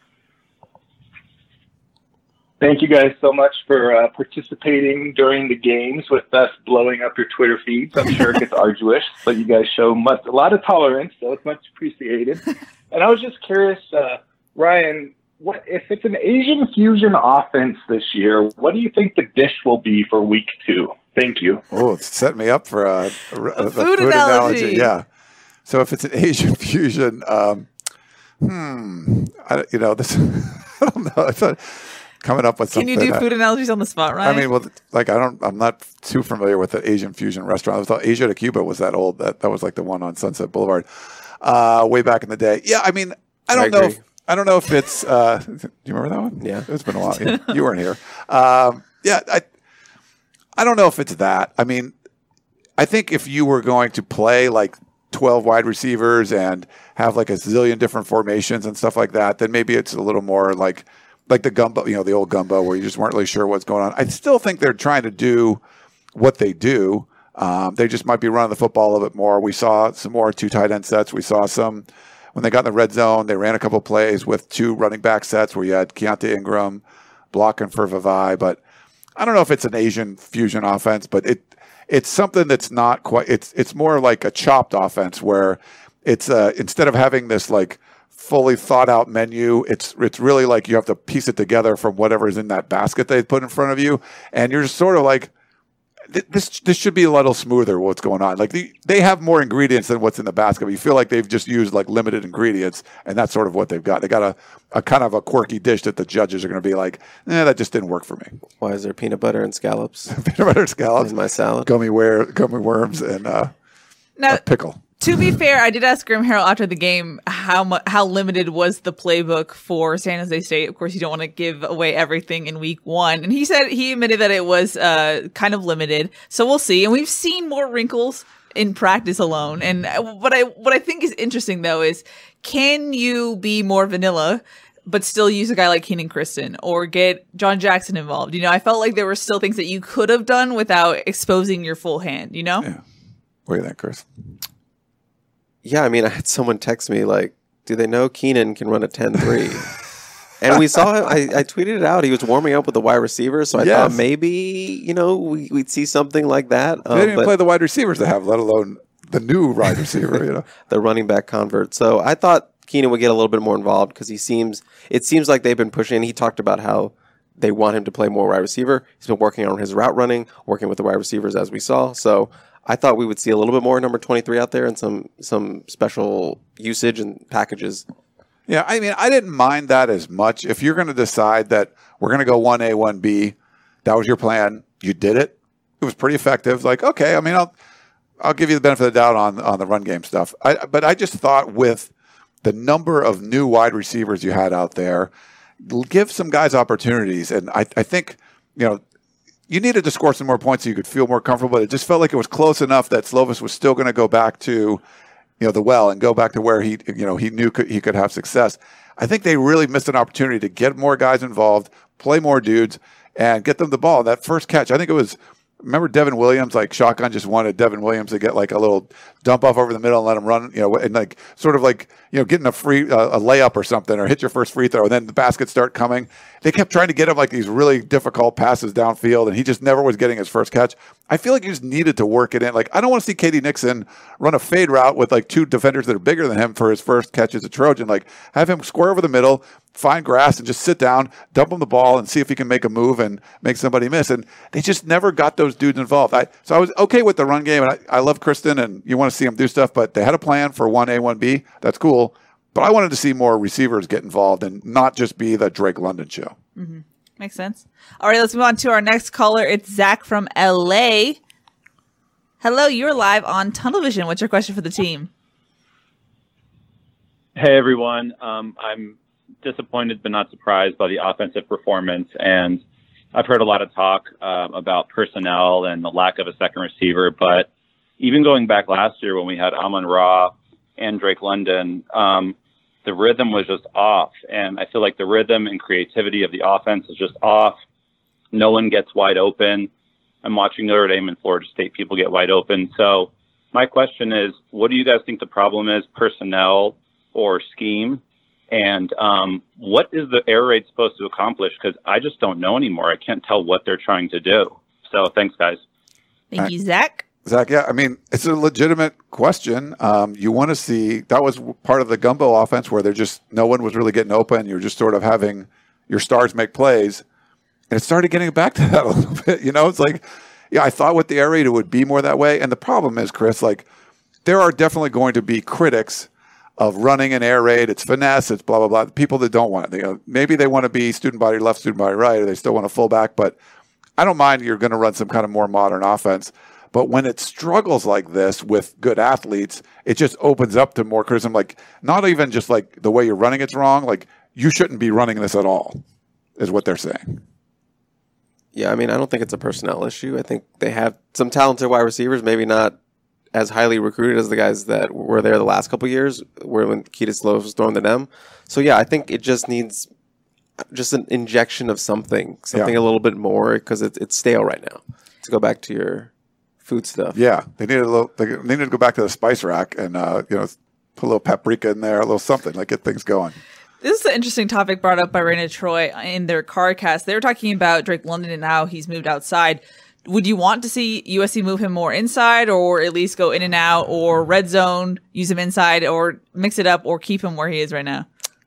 Thank you guys so much for participating during the games with us blowing up your Twitter feeds. I'm sure it gets arduous, but you guys show a lot of tolerance, so it's much appreciated. And I was just curious, Ryan, what if it's an Asian fusion offense this year? What do you think the dish will be for week 2? Thank you. Oh, it's setting me up for a food analogy. Yeah. So if it's an Asian fusion, this I don't know. It's coming up with something. Can you do food analogies on the spot, right? I mean, well, like I'm not too familiar with the Asian fusion restaurant. I thought Asia to Cuba was that old. That was like the one on Sunset Boulevard, way back in the day. Yeah, I mean, I don't know if it's. Do you remember that one? Yeah, it's been a while. You weren't here. I don't know if it's that. I mean, I think if you were going to play like 12 wide receivers and have like a zillion different formations and stuff like that, then maybe it's a little more like the gumbo, the old gumbo where you just weren't really sure what's going on. I still think they're trying to do what they do. They just might be running the football a little bit more. We saw some more 2 tight end sets. We saw some when they got in the red zone. They ran a couple plays with 2 running back sets where you had Keontae Ingram blocking for Vavae. But I don't know if it's an Asian fusion offense, but it's something that's not quite. It's more like a chopped offense where it's instead of having this like fully thought out menu, it's really like you have to piece it together from whatever's in that basket they put in front of you, and you're just sort of like, this should be a little smoother what's going on. Like they have more ingredients than what's in the basket, but you feel like they've just used like limited ingredients, and that's sort of what they've got. They got a kind of a quirky dish that the judges are going to be like, that just didn't work for me. Why is there peanut butter and scallops? Peanut butter and scallops in my salad, gummy worms, and a pickle. To be fair, I did ask Graham Harrell after the game how limited was the playbook for San Jose State. Of course, you don't want to give away everything in week 1. And he admitted that it was kind of limited. So we'll see. And we've seen more wrinkles in practice alone. And what I think is interesting, though, is can you be more vanilla but still use a guy like Keenan Kristen or get John Jackson involved. I felt like there were still things that you could have done without exposing your full hand, Yeah. What do you think, Chris? Yeah, I mean, I had someone text me like, do they know Keenan can run a 10-3? And we saw him, I tweeted it out. He was warming up with the wide receiver, so I thought maybe, we'd see something like that. They didn't even play the wide receivers they have, let alone the new wide receiver, The running back convert. So I thought Keenan would get a little bit more involved because it seems like they've been pushing. He talked about how they want him to play more wide receiver. He's been working on his route running, working with the wide receivers as we saw. So I thought we would see a little bit more number 23 out there and some special usage and packages. Yeah, I mean, I didn't mind that as much. If you're going to decide that we're going to go 1A, 1B, that was your plan, you did it. It was pretty effective. Like, okay, I mean, I'll give you the benefit of the doubt on the run game stuff. But I just thought with the number of new wide receivers you had out there, give some guys opportunities. And I think, you needed to score some more points so you could feel more comfortable. But it just felt like it was close enough that Slovis was still going to go back to the well and go back to where he knew he could have success. I think they really missed an opportunity to get more guys involved, play more dudes, and get them the ball. That first catch, I think it was, remember Devin Williams, like shotgun just wanted Devin Williams to get like a little dump off over the middle and let him run, and like sort of like, getting a free a layup or something or hit your first free throw and then the baskets start coming. They kept trying to get him like these really difficult passes downfield and he just never was getting his first catch. I feel like you just needed to work it in. Like, I don't want to see KD Nixon run a fade route with like two defenders that are bigger than him for his first catch as a Trojan. Like, have him square over the middle, find grass and just sit down, dump him the ball and see if he can make a move and make somebody miss. And they just never got those dudes involved. So I was okay with the run game, and I love Kristen and you want to see him do stuff, but they had a plan for 1A, 1B. That's cool. But I wanted to see more receivers get involved and not just be the Drake London show. Mm-hmm. Makes sense. All right, let's move on to our next caller. It's Zach from LA. Hello, you're live on Tunnel Vision. What's your question for the team? Hey, everyone. I'm disappointed but not surprised by the offensive performance. And I've heard a lot of talk about personnel and the lack of a second receiver. But even going back last year when we had Amon-Ra and Drake London, the rhythm was just off. And I feel like the rhythm and creativity of the offense is just off. No one gets wide open. I'm watching Notre Dame and Florida State. People get wide open. So my question is, what do you guys think the problem is, personnel or scheme? And what is the air raid supposed to accomplish? Because I just don't know anymore. I can't tell what they're trying to do. So thanks, guys. Thank you, Zach. Zach, yeah, I mean, it's a legitimate question. You want to see, that was part of the gumbo offense where no one was really getting open. You're just sort of having your stars make plays. And it started getting back to that a little bit. It's like, I thought with the air raid it would be more that way. And the problem is, Chris, like, there are definitely going to be critics of running an air raid. It's finesse, it's blah, blah, blah. People that don't want it. Maybe they want to be student body left, student body right, or they still want a fullback. But I don't mind you're going to run some kind of more modern offense. But when it struggles like this with good athletes, it just opens up to more criticism. Like, not even just like the way you're running it's wrong. Like, you shouldn't be running this at all, is what they're saying. Yeah, I mean, I don't think it's a personnel issue. I think they have some talented wide receivers, maybe not as highly recruited as the guys that were there the last couple of years, when Kedon Slovis was thrown to them. So, yeah, I think it just needs just an injection of something a little bit more, because it's stale right now. To go back to your food stuff. Yeah, they needed to go back to the spice rack and put a little paprika in there, a little something, like get things going. This is an interesting topic brought up by Raina Troy in their CardCast. They were talking about Drake London and how he's moved outside. Would you want to see USC move him more inside, or at least go in and out, or red zone, use him inside, or mix it up, or keep him where he is right now?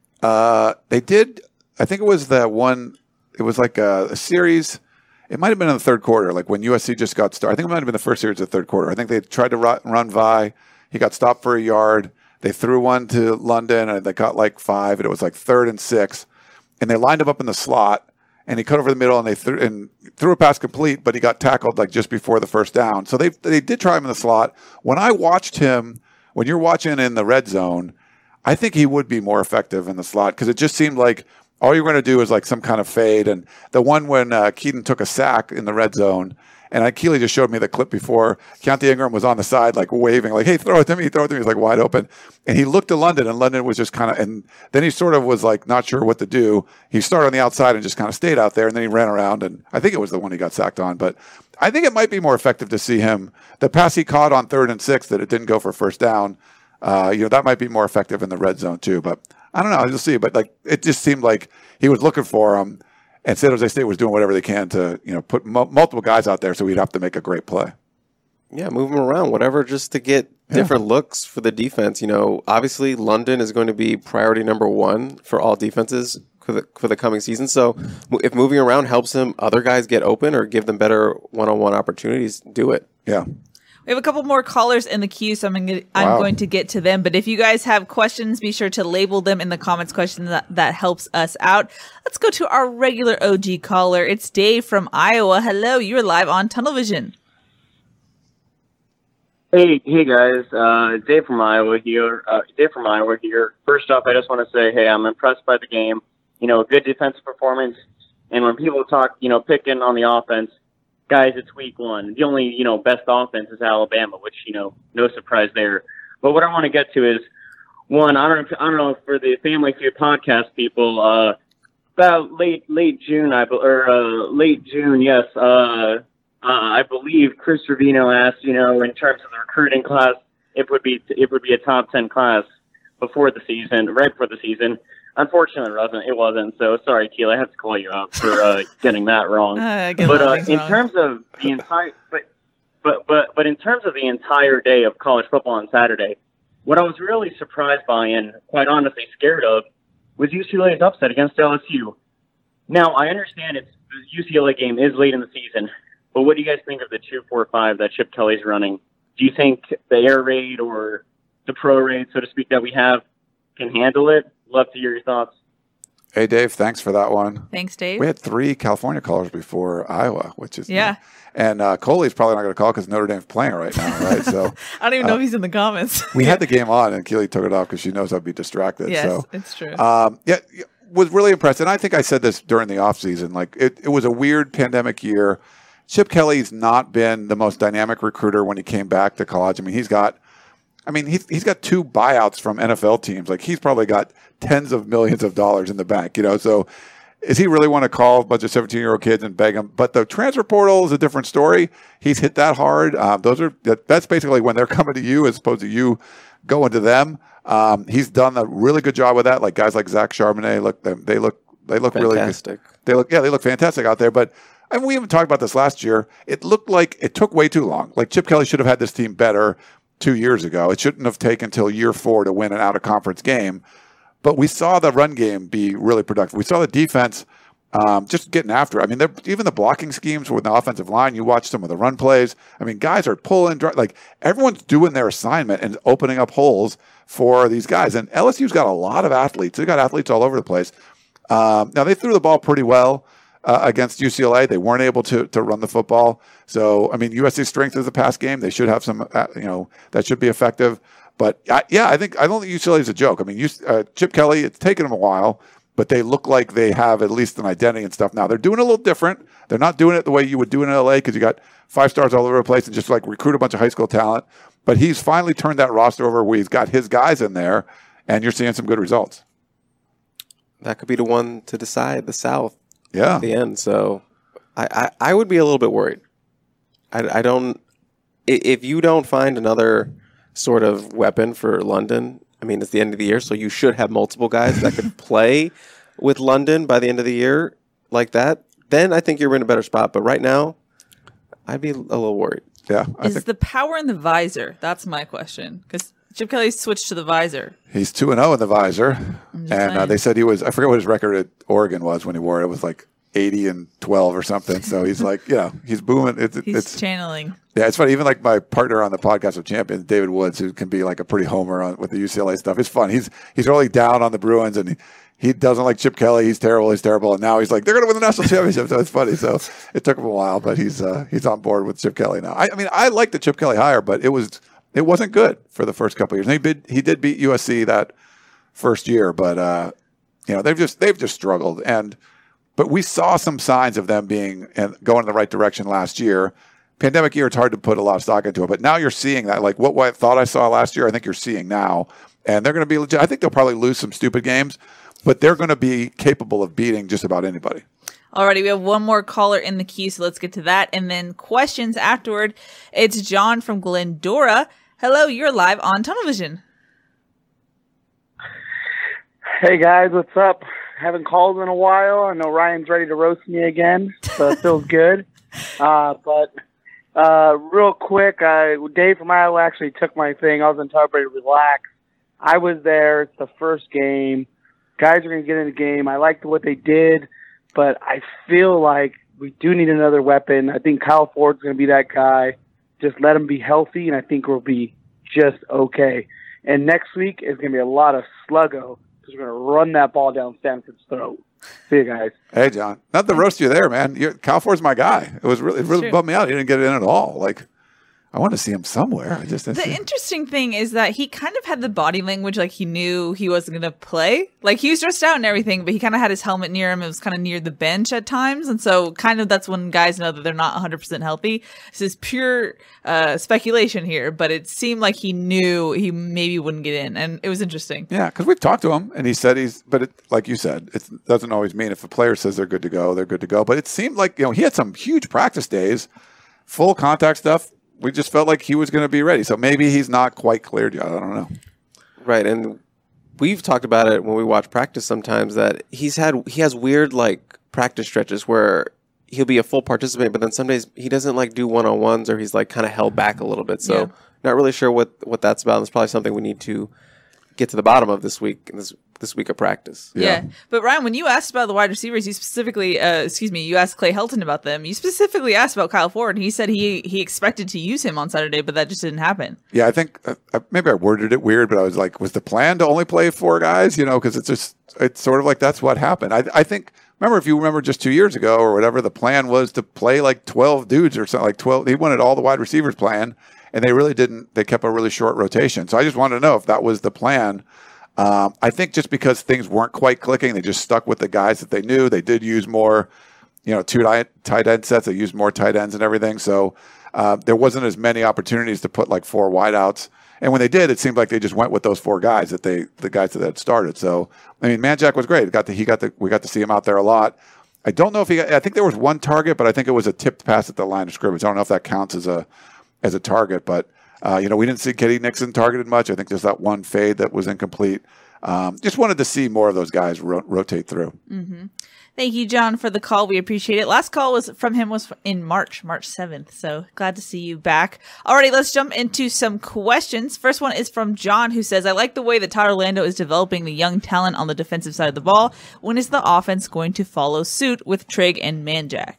They did. I think it was that one. It was like a series. It might have been in the third quarter, like when USC just got started. I think it might have been the first series of the third quarter. I think they tried to run Vi. He got stopped for a yard. They threw one to London, and they got like 5, and it was like 3rd and 6. And they lined him up in the slot, and he cut over the middle, and they threw a pass complete, but he got tackled like just before the first down. So they did try him in the slot. When I watched him, when you're watching in the red zone, I think he would be more effective in the slot, because it just seemed like all you're going to do is like some kind of fade. And the one when Kedon took a sack in the red zone, And Keely just showed me the clip before. Keontae Ingram was on the side, like waving, like, hey, throw it to me, throw it to me. He's like wide open. And he looked to London, and London was just kind of, and then he sort of was like not sure what to do. He started on the outside and just kind of stayed out there, and then he ran around, and I think it was the one he got sacked on. But I think it might be more effective to see him. The pass he caught on 3rd and 6 that it didn't go for first down, that might be more effective in the red zone too. But I don't know. You'll see. But like, it just seemed like he was looking for him, and San Jose State was doing whatever they can to, put multiple guys out there so he'd have to make a great play. Yeah, move him around, whatever, just to get different looks for the defense. Obviously London is going to be priority number 1 for all defenses for the coming season. So if moving around helps him, other guys get open or give them better one-on-one opportunities, do it. Yeah. We have a couple more callers in the queue, so I'm going to get to them. But if you guys have questions, be sure to label them in the comments. Questions that helps us out. Let's go to our regular OG caller. It's Dave from Iowa. Hello, you're live on Tunnel Vision. Hey guys, Dave from Iowa here. First off, I just want to say, hey, I'm impressed by the game. Good defensive performance. And when people talk, picking on the offense, guys, it's week 1. The only, best offense is Alabama, which, no surprise there. But what I want to get to is, one, I don't know, for the Family Feud podcast people, about late June, yes. I believe Chris Trevino asked, in terms of the recruiting class, it would be a top 10 class right before the season. Unfortunately, it wasn't. So sorry, Keel, I have to call you out for getting that wrong. But in terms of the entire, but in terms of the entire day of college football on Saturday, what I was really surprised by and quite honestly scared of was UCLA's upset against LSU. Now I understand the UCLA game is late in the season, but what do you guys think of the 2-4-5 that Chip Kelly's running? Do you think the air raid or the pro raid, so to speak, that we have can handle it? Love to hear your thoughts. Hey, Dave, thanks for that one. Thanks, Dave. We had 3 California callers before Iowa, which is yeah. And Coley's probably not going to call because Notre Dame's playing right now, right? So I don't even know if he's in the comments. We had the game on, and Keely took it off because she knows I'd be distracted. Yes, so, it's true. Was really impressed, and I think I said this during the offseason. Like it was a weird pandemic year. Chip Kelly's not been the most dynamic recruiter when he came back to college. He's got 2 buyouts from NFL teams. Like he's probably got tens of millions of dollars in the bank, So does he really want to call a bunch of 17-year-old kids and beg them? But the transfer portal is a different story. He's hit that hard. That's basically when they're coming to you as opposed to you going to them. He's done a really good job with that. Like guys like Zach Charbonnet, they look fantastic. Really good. They look fantastic out there. But we even talked about this last year. It looked like it took way too long. Like Chip Kelly should have had this team better 2 years ago. It shouldn't have taken till year 4 to win an out-of-conference game. But we saw the run game be really productive. We saw the defense just getting after it. Even the blocking schemes with the offensive line, you watch some of the run plays. Guys are pulling, like everyone's doing their assignment and opening up holes for these guys. And LSU's got a lot of athletes. They've got athletes all over the place. Now, they threw the ball pretty well against UCLA. They weren't able to run the football. So, USC's strength is the pass game. They should have some, that should be effective. But I don't think UCLA is a joke. Chip Kelly, it's taken them a while, but they look like they have at least an identity and stuff now. They're doing it a little different. They're not doing it the way you would do it in LA because you got 5 stars all over the place and just like recruit a bunch of high school talent. But he's finally turned that roster over where he's got his guys in there, and you're seeing some good results. That could be the one to decide the South. Yeah. At the end. So I would be a little bit worried. I don't. If you don't find another sort of weapon for London, it's the end of the year, so you should have multiple guys that could play with London by the end of the year like that. Then I think you're in a better spot. But right now, I'd be a little worried. Yeah. Is the power in the visor? That's my question. Because Chip Kelly switched to the visor. He's 2-0 in the visor. And they said he was, I forget what his record at Oregon was when he wore it. It was like 80-12 or something. So he's like, he's booming. It's channeling. Yeah, it's funny. Even like my partner on the podcast of Champions, David Woods, who can be like a pretty homer with the UCLA stuff. It's fun. He's really down on the Bruins, and he doesn't like Chip Kelly. He's terrible. And now he's like, they're going to win the national championship. So it's funny. So it took him a while, but he's on board with Chip Kelly now. I like the Chip Kelly hire, but it wasn't good for the first couple of years. And he did beat USC that first year, but they've just struggled. But we saw some signs of them being and going in the right direction last year. pandemic year, it's hard to put a lot of stock into it. But now you're seeing that. Like what I thought I saw last year, I think you're seeing now. And they're going to be legit. I think they'll probably lose some stupid games, but they're going to be capable of beating just about anybody. Alrighty, we have one more caller in the queue, so let's get to that. And then questions afterward. It's John from Glendora. Hello, you're live on Tunnel Vision. Hey guys, what's up? Haven't called in a while. I know Ryan's ready to roast me again, so it feels good. But real quick, Dave from Iowa actually took my thing. I was in Tubber to relax. I was there. It's the first game. Guys are going to get in the game. I liked what they did, but I feel like we do need another weapon. I think Kyle Ford's going to be that guy. Just let him be healthy, and I think we'll be just okay. And next week is going to be a lot of sluggo because we're going to run that ball down Stanford's throat. See you guys. Hey, John. Not to roast you there, man. Kyle Ford's my guy. It really bummed me out. He didn't get it in at all. Like, I want to see him somewhere. The interesting thing is that he kind of had the body language like he knew he wasn't going to play. Like, he was dressed out and everything, but he kind of had his helmet near him. It was kind of near the bench at times. And so kind of that's when guys know that they're not 100% healthy. This is pure speculation here, but it seemed like he knew he maybe wouldn't get in. And it was interesting. Yeah, because we've talked to him, and he said like you said, it doesn't always mean if a player says they're good to go, they're good to go. But it seemed like, he had some huge practice days, full contact stuff. We just felt like he was going to be ready. So maybe he's not quite cleared yet. I don't know. Right. And we've talked about it when we watch practice sometimes that he has weird like practice stretches where he'll be a full participant, but then some days he doesn't like do one-on-ones or he's like kind of held back a little bit. So not really sure what that's about. It's probably something we need to get to the bottom of this week, this week of practice. Yeah. But Ryan, when you asked about the wide receivers, you specifically, you asked Clay Helton about them. You specifically asked about Kyle Ford, and he said he expected to use him on Saturday, but that just didn't happen. Yeah, I think maybe I worded it weird, but I was like, was the plan to only play 4 guys? Because it's sort of like that's what happened. I think, if you remember just 2 years ago or whatever, the plan was to play like 12 dudes or something, like 12. He wanted all the wide receivers playing. And they really didn't. They kept a really short rotation. So I just wanted to know if that was the plan. I think just because things weren't quite clicking, they just stuck with the guys that they knew. They did use more, 2 tight end sets. They used more tight ends and everything. So there wasn't as many opportunities to put like 4 wideouts. And when they did, it seemed like they just went with those 4 guys the guys that had started. So Manjack was great. We got to see him out there a lot. I don't know if I think there was 1 target, but I think it was a tipped pass at the line of scrimmage. I don't know if that counts as a target, but we didn't see Katie Nixon targeted much. I think there's that 1 fade that was incomplete. Just wanted to see more of those guys rotate through. Mm-hmm. Thank you, John, for the call. We appreciate it. Last call was in March 7th. So glad to see you back. Alrighty, let's jump into some questions. First one is from John, who says, I like the way that Todd Orlando is developing the young talent on the defensive side of the ball. When is the offense going to follow suit with Trigg and Manjack?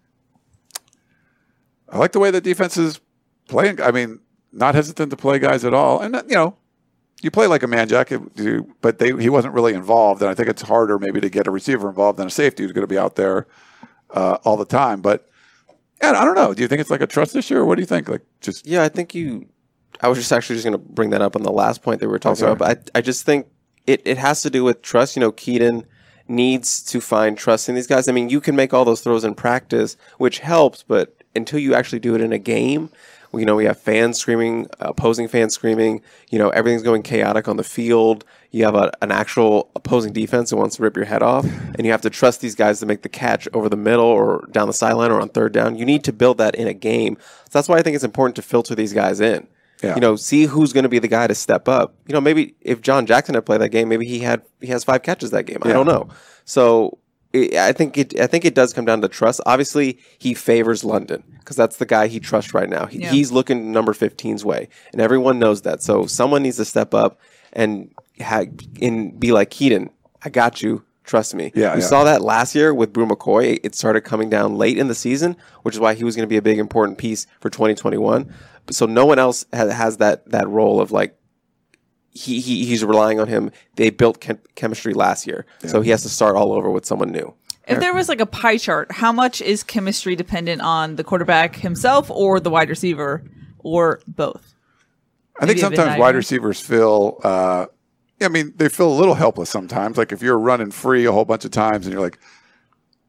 I like the way the defense is playing. Not hesitant to play guys at all. And, you play like a Manjack, but he wasn't really involved. And I think it's harder maybe to get a receiver involved than a safety who's going to be out there all the time. But, I don't know. Do you think it's like a trust issue or what do you think? I think I was just going to bring that up on the last point that we were talking about. But I just think it has to do with trust. Keaton needs to find trust in these guys. You can make all those throws in practice, which helps, but until you actually do it in a game, we have fans screaming, opposing fans screaming, everything's going chaotic on the field. You have an actual opposing defense that wants to rip your head off, and you have to trust these guys to make the catch over the middle or down the sideline or on third down. You need to build that in a game. So that's why I think it's important to filter these guys in. Yeah. See who's going to be the guy to step up. Maybe if John Jackson had played that game, maybe he has 5 catches that game. Yeah. I don't know. So I think it does come down to trust. Obviously, he favors London because that's the guy he trusts right now. He's looking number 15's way, and everyone knows that. So someone needs to step up and be like, Keaton, I got you. Trust me. We saw that last year with Brew McCoy. It started coming down late in the season, which is why he was going to be a big important piece for 2021. So no one else has that role of like, he's relying on him. They built chemistry last year, so he has to start all over with someone new. If there was like a pie chart, how much is chemistry dependent on the quarterback himself or the wide receiver or both? I think sometimes wide receivers feel, they feel a little helpless sometimes. Like if you're running free a whole bunch of times and you're like,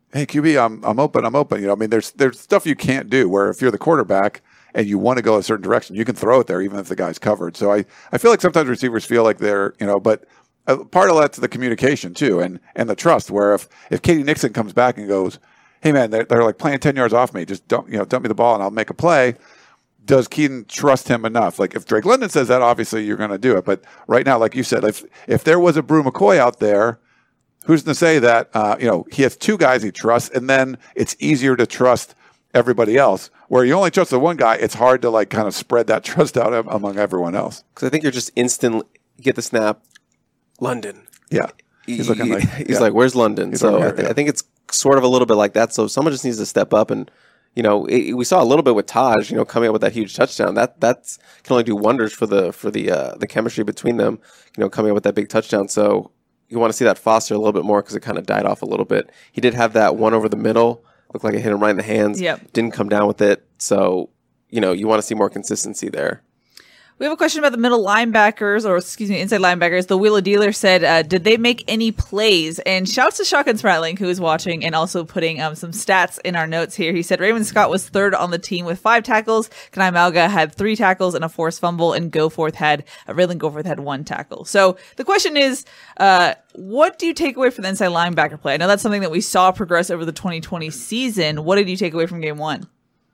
hey, QB, I'm open. You know, I mean, there's stuff you can't do where if you're the quarterback and you want to go a certain direction, you can throw it there even if the guy's covered. So I feel like sometimes receivers feel like they're, you know, but part of that's the communication too and the trust where if Katie Nixon comes back and goes, hey man, they're like playing 10 yards off me, just dump me the ball and I'll make a play. Does Keaton trust him enough? Like if Drake London says that, obviously you're going to do it. But right now, like you said, if there was a Brew McCoy out there, who's to say that, he has two guys he trusts, and then it's easier to trust everybody else. Where you only trust the one guy, it's hard to like kind of spread that trust out among everyone else. Because I think you're just instantly get the snap, London. Yeah. He's looking like, like, where's London? He's so over here, I think it's sort of a little bit like that. So someone just needs to step up and, we saw a little bit with Taj, coming up with that huge touchdown. That can only do wonders for the chemistry between them, coming up with that big touchdown. So you want to see that foster a little bit more because it kind of died off a little bit. He did have that one over the middle, looked like it hit him right in the hands. Yep. Didn't come down with it. So, you want to see more consistency there. We have a question about the middle linebackers, inside linebackers. The Wheeler Dealer said, did they make any plays? And shouts to Shotgun Spratling, who is watching and also putting some stats in our notes here. He said Raymond Scott was third on the team with 5 tackles. Kanai Malga had 3 tackles and a forced fumble, and Raylan Goforth had 1 tackle. So the question is, what do you take away from the inside linebacker play? I know that's something that we saw progress over the 2020 season. What did you take away from game 1?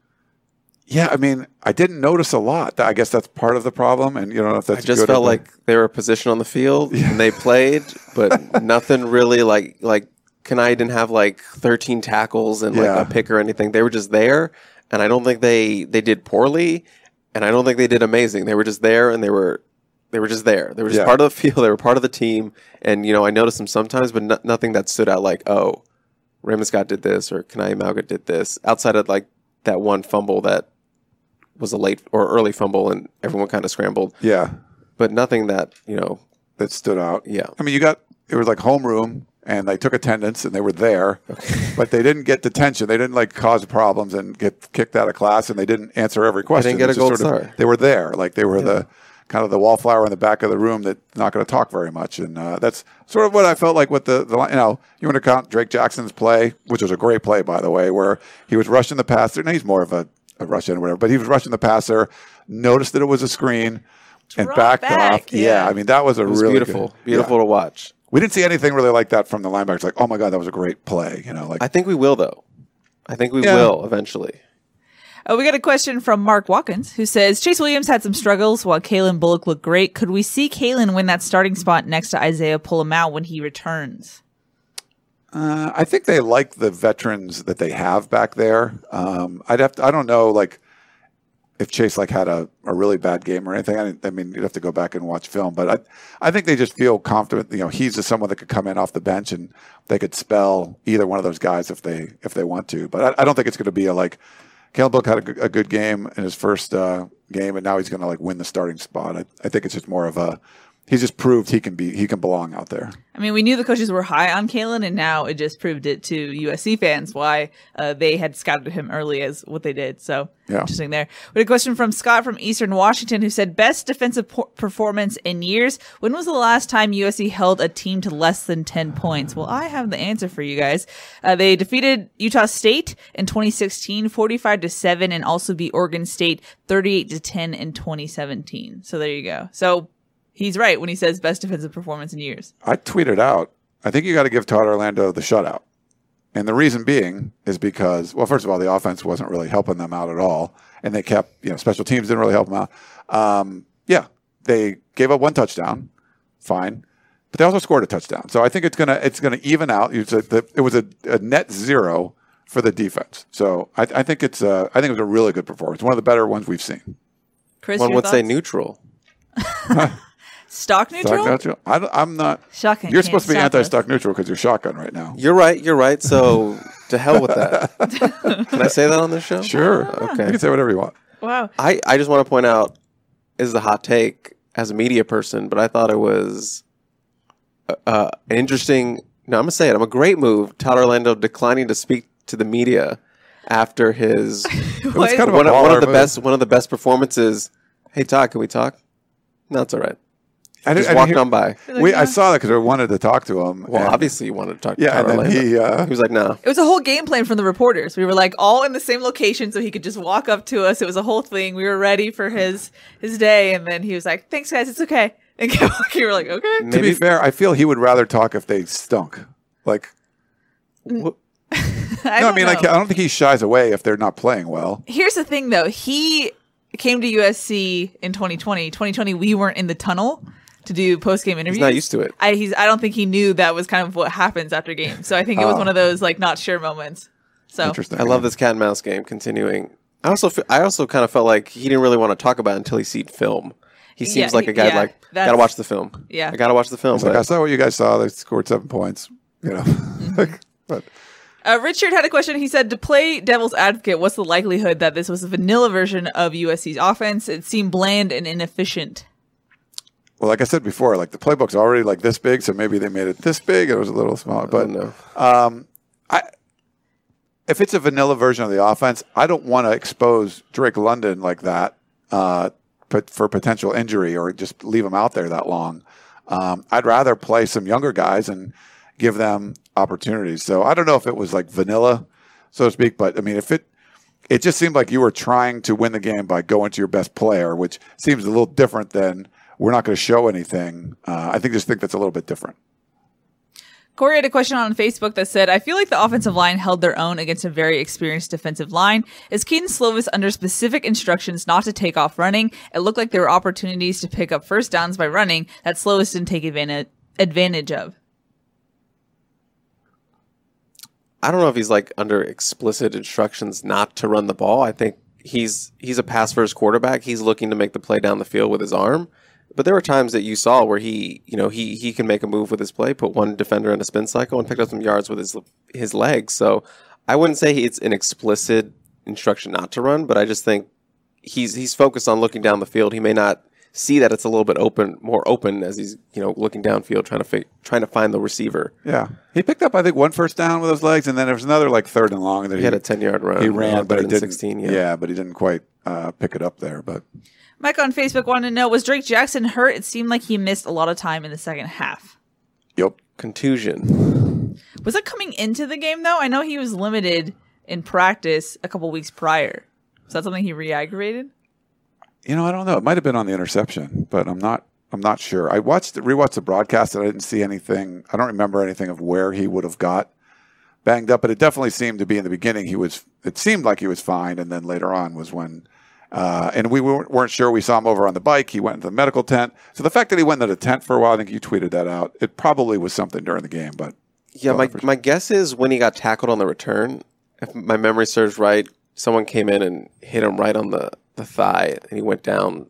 Yeah, I mean, I didn't notice a lot. I guess that's part of the problem, and if that's. I just felt like they were a position on the field and they played, but nothing really like Kanai didn't have like 13 tackles and like a pick or anything. They were just there, and I don't think they did poorly, and I don't think they did amazing. They were just there, and they were just there. They were just part of the field. They were part of the team, and I noticed them sometimes, but nothing that stood out like, oh, Raymond Scott did this or Kanai Malga did this. Outside of like that one fumble that was a late or early fumble and everyone kind of scrambled. Yeah. But nothing that, that stood out. Yeah. I mean, it was like homeroom and they took attendance and they were there, but they didn't get detention. They didn't like cause problems and get kicked out of class, and they didn't answer every question. They didn't get a gold star. They were there. Like they were the kind of the wallflower in the back of the room that's not going to talk very much. And that's sort of what I felt like with the you want to count Drake Jackson's play, which was a great play, by the way, where he was rushing the passer. Now he's more of a rush in or whatever, but he was rushing the passer, noticed that it was a screen, and backed off. Yeah, I mean, that was really beautiful to watch. We didn't see anything really like that from the linebackers. Like, oh my God, that was a great play. I think we will, though. I think we will eventually. We got a question from Mark Watkins, who says, Chase Williams had some struggles while Kalen Bullock looked great. Could we see Kalen win that starting spot next to Isaiah Pulamau when he returns? I think they like the veterans that they have back there. I don't know, like, if Chase had a really bad game or anything. I mean, you'd have to go back and watch film, but I think they just feel confident. He's just someone that could come in off the bench and they could spell either one of those guys if they want to. But I don't think it's going to be Kalen Bullock had a good game in his first game, and now he's going to win the starting spot. I think it's just more of he's just proved he can belong out there. I mean, we knew the coaches were high on Kalen, and now it just proved it to USC fans why they had scouted him early as what they did. So interesting there. We had a question from Scott from Eastern Washington, who said, best defensive performance in years. When was the last time USC held a team to less than 10 points? Well, I have the answer for you guys. They defeated Utah State in 2016, 45-7, and also beat Oregon State 38-10 in 2017. So there you go. So he's right when he says best defensive performance in years. I tweeted out, I think you got to give Todd Orlando the shutout. And the reason being is because, well, first of all, the offense wasn't really helping them out at all. And they kept, special teams didn't really help them out. They gave up 1 touchdown. Fine. But they also scored a touchdown. So I think it's gonna even out. It was a net 0 for the defense. So I think it was a really good performance. One of the better ones we've seen. Chris, one would say neutral. Stock neutral? I'm not. Shotgun. You're supposed to be anti-stock neutral because you're shotgun right now. You're right. So to hell with that. Can I say that on this show? Sure. Okay. You can say whatever you want. Wow. I just want to point out, this is a hot take as a media person, but I thought it was an interesting. No, I'm gonna say it. A great move. Todd Orlando declining to speak to the media after his it was kind of one of the best performances. Hey Todd, can we talk? No, it's all right. Just walked on by. I saw that because I wanted to talk to him. Well, obviously you wanted to talk to Yeah, and Tyler then Lambert. He was like, no. It was a whole game plan from the reporters. We were like all in the same location so he could just walk up to us. It was a whole thing. We were ready for his day. And then he was like, thanks, guys. It's okay. And kept walking. We were like, okay. To be fair, I feel he would rather talk if they stunk. Like, I don't think he shies away if they're not playing well. Here's the thing, though. He came to USC in 2020. 2020, we weren't in the tunnel to do post-game interviews. He's not used to it. I don't think he knew that was kind of what happens after games. So I think it was one of those like not sure moments. So Interesting. I love this cat and mouse game continuing. I also kind of felt like he didn't really want to talk about it until he seen film. He seems like a guy gotta watch the film. Yeah. I gotta watch the film. I saw what you guys saw. They scored 7 points. But Richard had a question. He said, to play devil's advocate, what's the likelihood that this was a vanilla version of USC's offense? It seemed bland and inefficient. Well, like I said before, like the playbook's already like this big, so maybe they made it this big. It was a little smaller. But if it's a vanilla version of the offense, I don't want to expose Drake London like that for potential injury or just leave him out there that long. I'd rather play some younger guys and give them opportunities. So I don't know if it was like vanilla, so to speak, but I mean, if it just seemed like you were trying to win the game by going to your best player, which seems a little different than we're not going to show anything. I think that's a little bit different. Corey had a question on Facebook that said, I feel like the offensive line held their own against a very experienced defensive line. Is Keaton Slovis under specific instructions not to take off running? It looked like there were opportunities to pick up first downs by running that Slovis didn't take advantage of. I don't know if he's like under explicit instructions not to run the ball. I think he's a pass first quarterback. He's looking to make the play down the field with his arm. But there were times that you saw where he can make a move with his play, put one defender in a spin cycle, and picked up some yards with his legs. So I wouldn't say it's an explicit instruction not to run, but I just think he's focused on looking down the field. He may not see that it's a little bit more open as he's looking downfield, trying to find the receiver. Yeah, he picked up I think one first down with his legs, and then there was another like 3rd and long. And he had a 10-yard run. He ran, but he didn't. 16, yeah, but he didn't quite pick it up there. But Mike on Facebook wanted to know, was Drake Jackson hurt? It seemed like he missed a lot of time in the second half. Yep, contusion. Was that coming into the game though? I know he was limited in practice a couple weeks prior. Was that something he re-aggravated? I don't know. It might have been on the interception, but I'm not sure. I rewatched the broadcast and I didn't see anything. I don't remember anything of where he would have got banged up, but it definitely seemed to be in the beginning. It seemed like he was fine, and then later on was when, and we weren't sure. We saw him over on the bike. He went into the medical tent. So the fact that he went into the tent for a while, I think you tweeted that out. It probably was something during the game, but yeah, my guess is when he got tackled on the return, if my memory serves right, someone came in and hit him right on the thigh, and he went down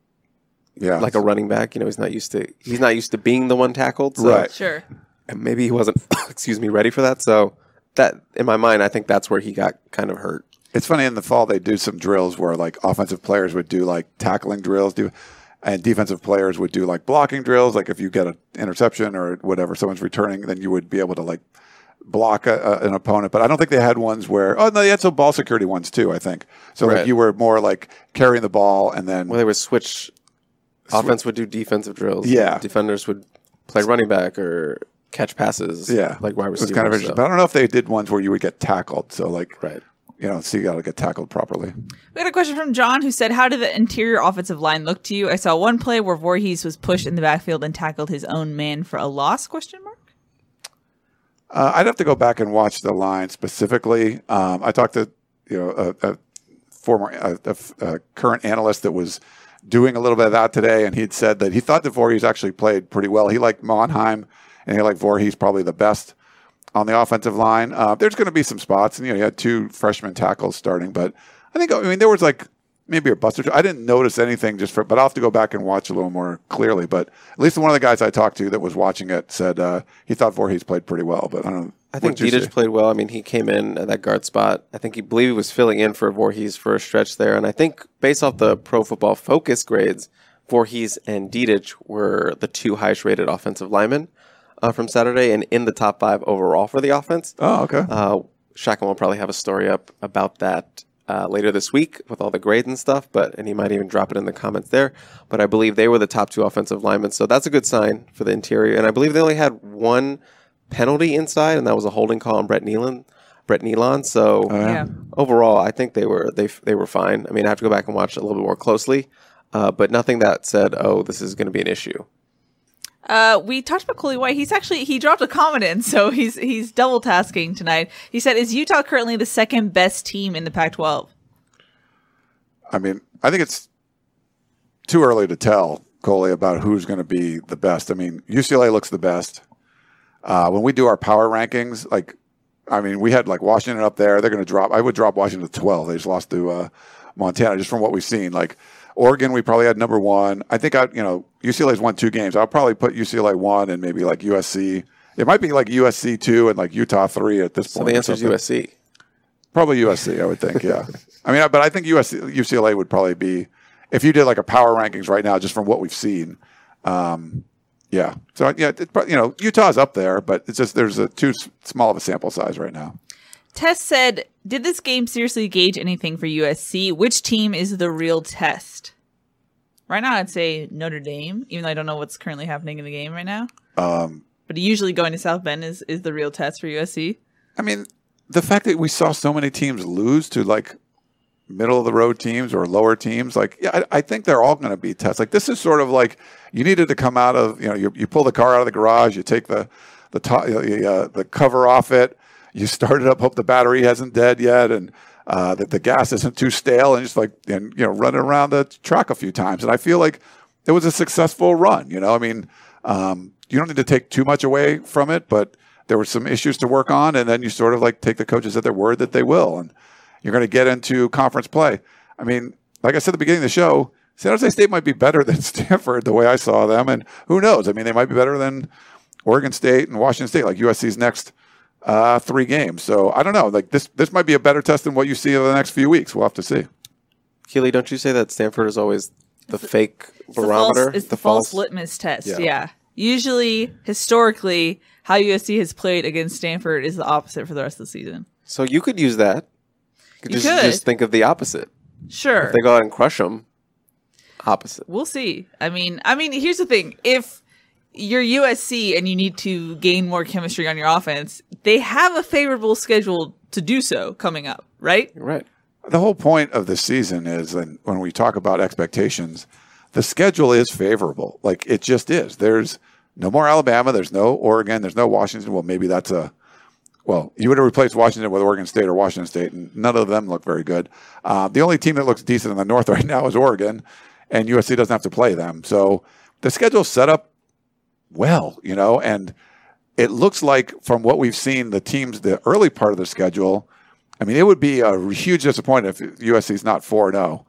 like a running back. He's not used to being the one tackled. So, right. Sure. And maybe he wasn't, ready for that. So that, in my mind, I think that's where he got kind of hurt. It's funny, in the fall, they do some drills where like offensive players would do like tackling drills, and defensive players would do like blocking drills. Like if you get an interception or whatever, someone's returning, then you would be able to like block an opponent. But I don't think they had ones where, they had some ball security ones too, I think. So like you were more like carrying the ball and then. Well, they would switch. Offense would do defensive drills. Yeah. Defenders would play running back or catch passes. Yeah. Like wide receiver. It was kind of interesting. But I don't know if they did ones where you would get tackled. So like, right. So you got to get tackled properly. We got a question from John who said, how did the interior offensive line look to you? I saw one play where Voorhees was pushed in the backfield and tackled his own man for a loss, ? I'd have to go back and watch the line specifically. I talked to a current analyst that was doing a little bit of that today, and he'd said that he thought that Voorhees actually played pretty well. He liked Monheim, and he liked Voorhees probably the best on the offensive line. There's going to be some spots, and he had 2 freshman tackles starting, but I mean there was like maybe a bust or two. I didn't notice anything but I'll have to go back and watch a little more clearly. But at least one of the guys I talked to that was watching it said he thought Voorhees played pretty well. But I don't know. I think Dietich played well. I mean, he came in at that guard spot. I think he believed he was filling in for Voorhees for a stretch there. And I think based off the Pro Football Focus grades, Voorhees and Dietich were the 2 highest rated offensive linemen from Saturday and in the top 5 overall for the offense. Oh, okay. Shotgun will probably have a story up about that later this week with all the grades and stuff, and he might even drop it in the comments there. But I believe they were the top 2 offensive linemen, so that's a good sign for the interior. And I believe they only had 1 penalty inside, and that was a holding call on Brett Nealon. So overall, I think they were fine. I mean, I have to go back and watch it a little bit more closely, but nothing that said, oh, this is going to be an issue. We talked about Coley White. He dropped a comment in, so he's double tasking tonight. He said, "Is Utah currently the second best team in the Pac-12?" I mean, I think it's too early to tell, Coley, about who's going to be the best. I mean, UCLA looks the best. When we do our power rankings, we had Washington up there. They're going to drop. I would drop Washington to 12. They just lost to Montana, just from what we've seen. Oregon, we probably had number 1. I think UCLA's won 2 games. I'll probably put UCLA 1 and maybe USC. It might be USC 2 and Utah 3 at this point. So the answer is USC. Probably USC, I would think. Yeah. But I think UCLA would probably be, if you did a power rankings right now, just from what we've seen. Yeah. So Utah's up there, but it's just there's too small of a sample size right now. Tess said, "Did this game seriously gauge anything for USC? Which team is the real test?" Right now, I'd say Notre Dame, even though I don't know what's currently happening in the game right now. But usually going to South Bend is the real test for USC. I mean, the fact that we saw so many teams lose to middle of the road teams or lower teams, I think they're all going to be tests. This is sort of you needed to come out of, you pull the car out of the garage, you take the cover off it. You start it up, hope the battery hasn't dead yet, and that the gas isn't too stale, and just run it around the track a few times. And I feel like it was a successful run. You don't need to take too much away from it, but there were some issues to work on, and then you sort of take the coaches at their word that they will, and you're going to get into conference play. I mean, like I said at the beginning of the show, San Jose State might be better than Stanford the way I saw them, and who knows? I mean, they might be better than Oregon State and Washington State, USC's next 3 games. So I don't know. This might be a better test than what you see in the next few weeks. We'll have to see. Keely, don't you say that Stanford is always the fake barometer? It's the false litmus test. Yeah. Usually, historically, how USC has played against Stanford is the opposite for the rest of the season. So you could use that. You could just think of the opposite. Sure. If they go out and crush them, opposite. We'll see. I mean, here's the thing. If you're USC and you need to gain more chemistry on your offense, they have a favorable schedule to do so coming up, right? Right. The whole point of the season is, and when we talk about expectations, the schedule is favorable. It just is. There's no more Alabama. There's no Oregon. There's no Washington. Well, maybe that's you would have replaced Washington with Oregon State or Washington State, and none of them look very good. The only team that looks decent in the North right now is Oregon, and USC doesn't have to play them. So the schedule's set up well, and it looks like from what we've seen, the early part of the schedule, it would be a huge disappointment if USC's not 4-0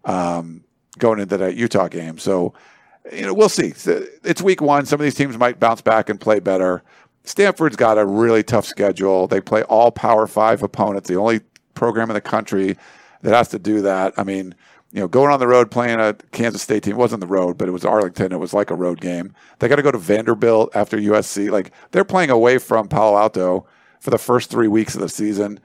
going into that Utah game. So, we'll see. It's week 1. Some of these teams might bounce back and play better. Stanford's got a really tough schedule. They play all Power 5 opponents, the only program in the country that has to do that. Going on the road playing a Kansas State team, it wasn't the road, but it was Arlington. It was like a road game. They got to go to Vanderbilt after USC. They're playing away from Palo Alto for the first 3 weeks of the season.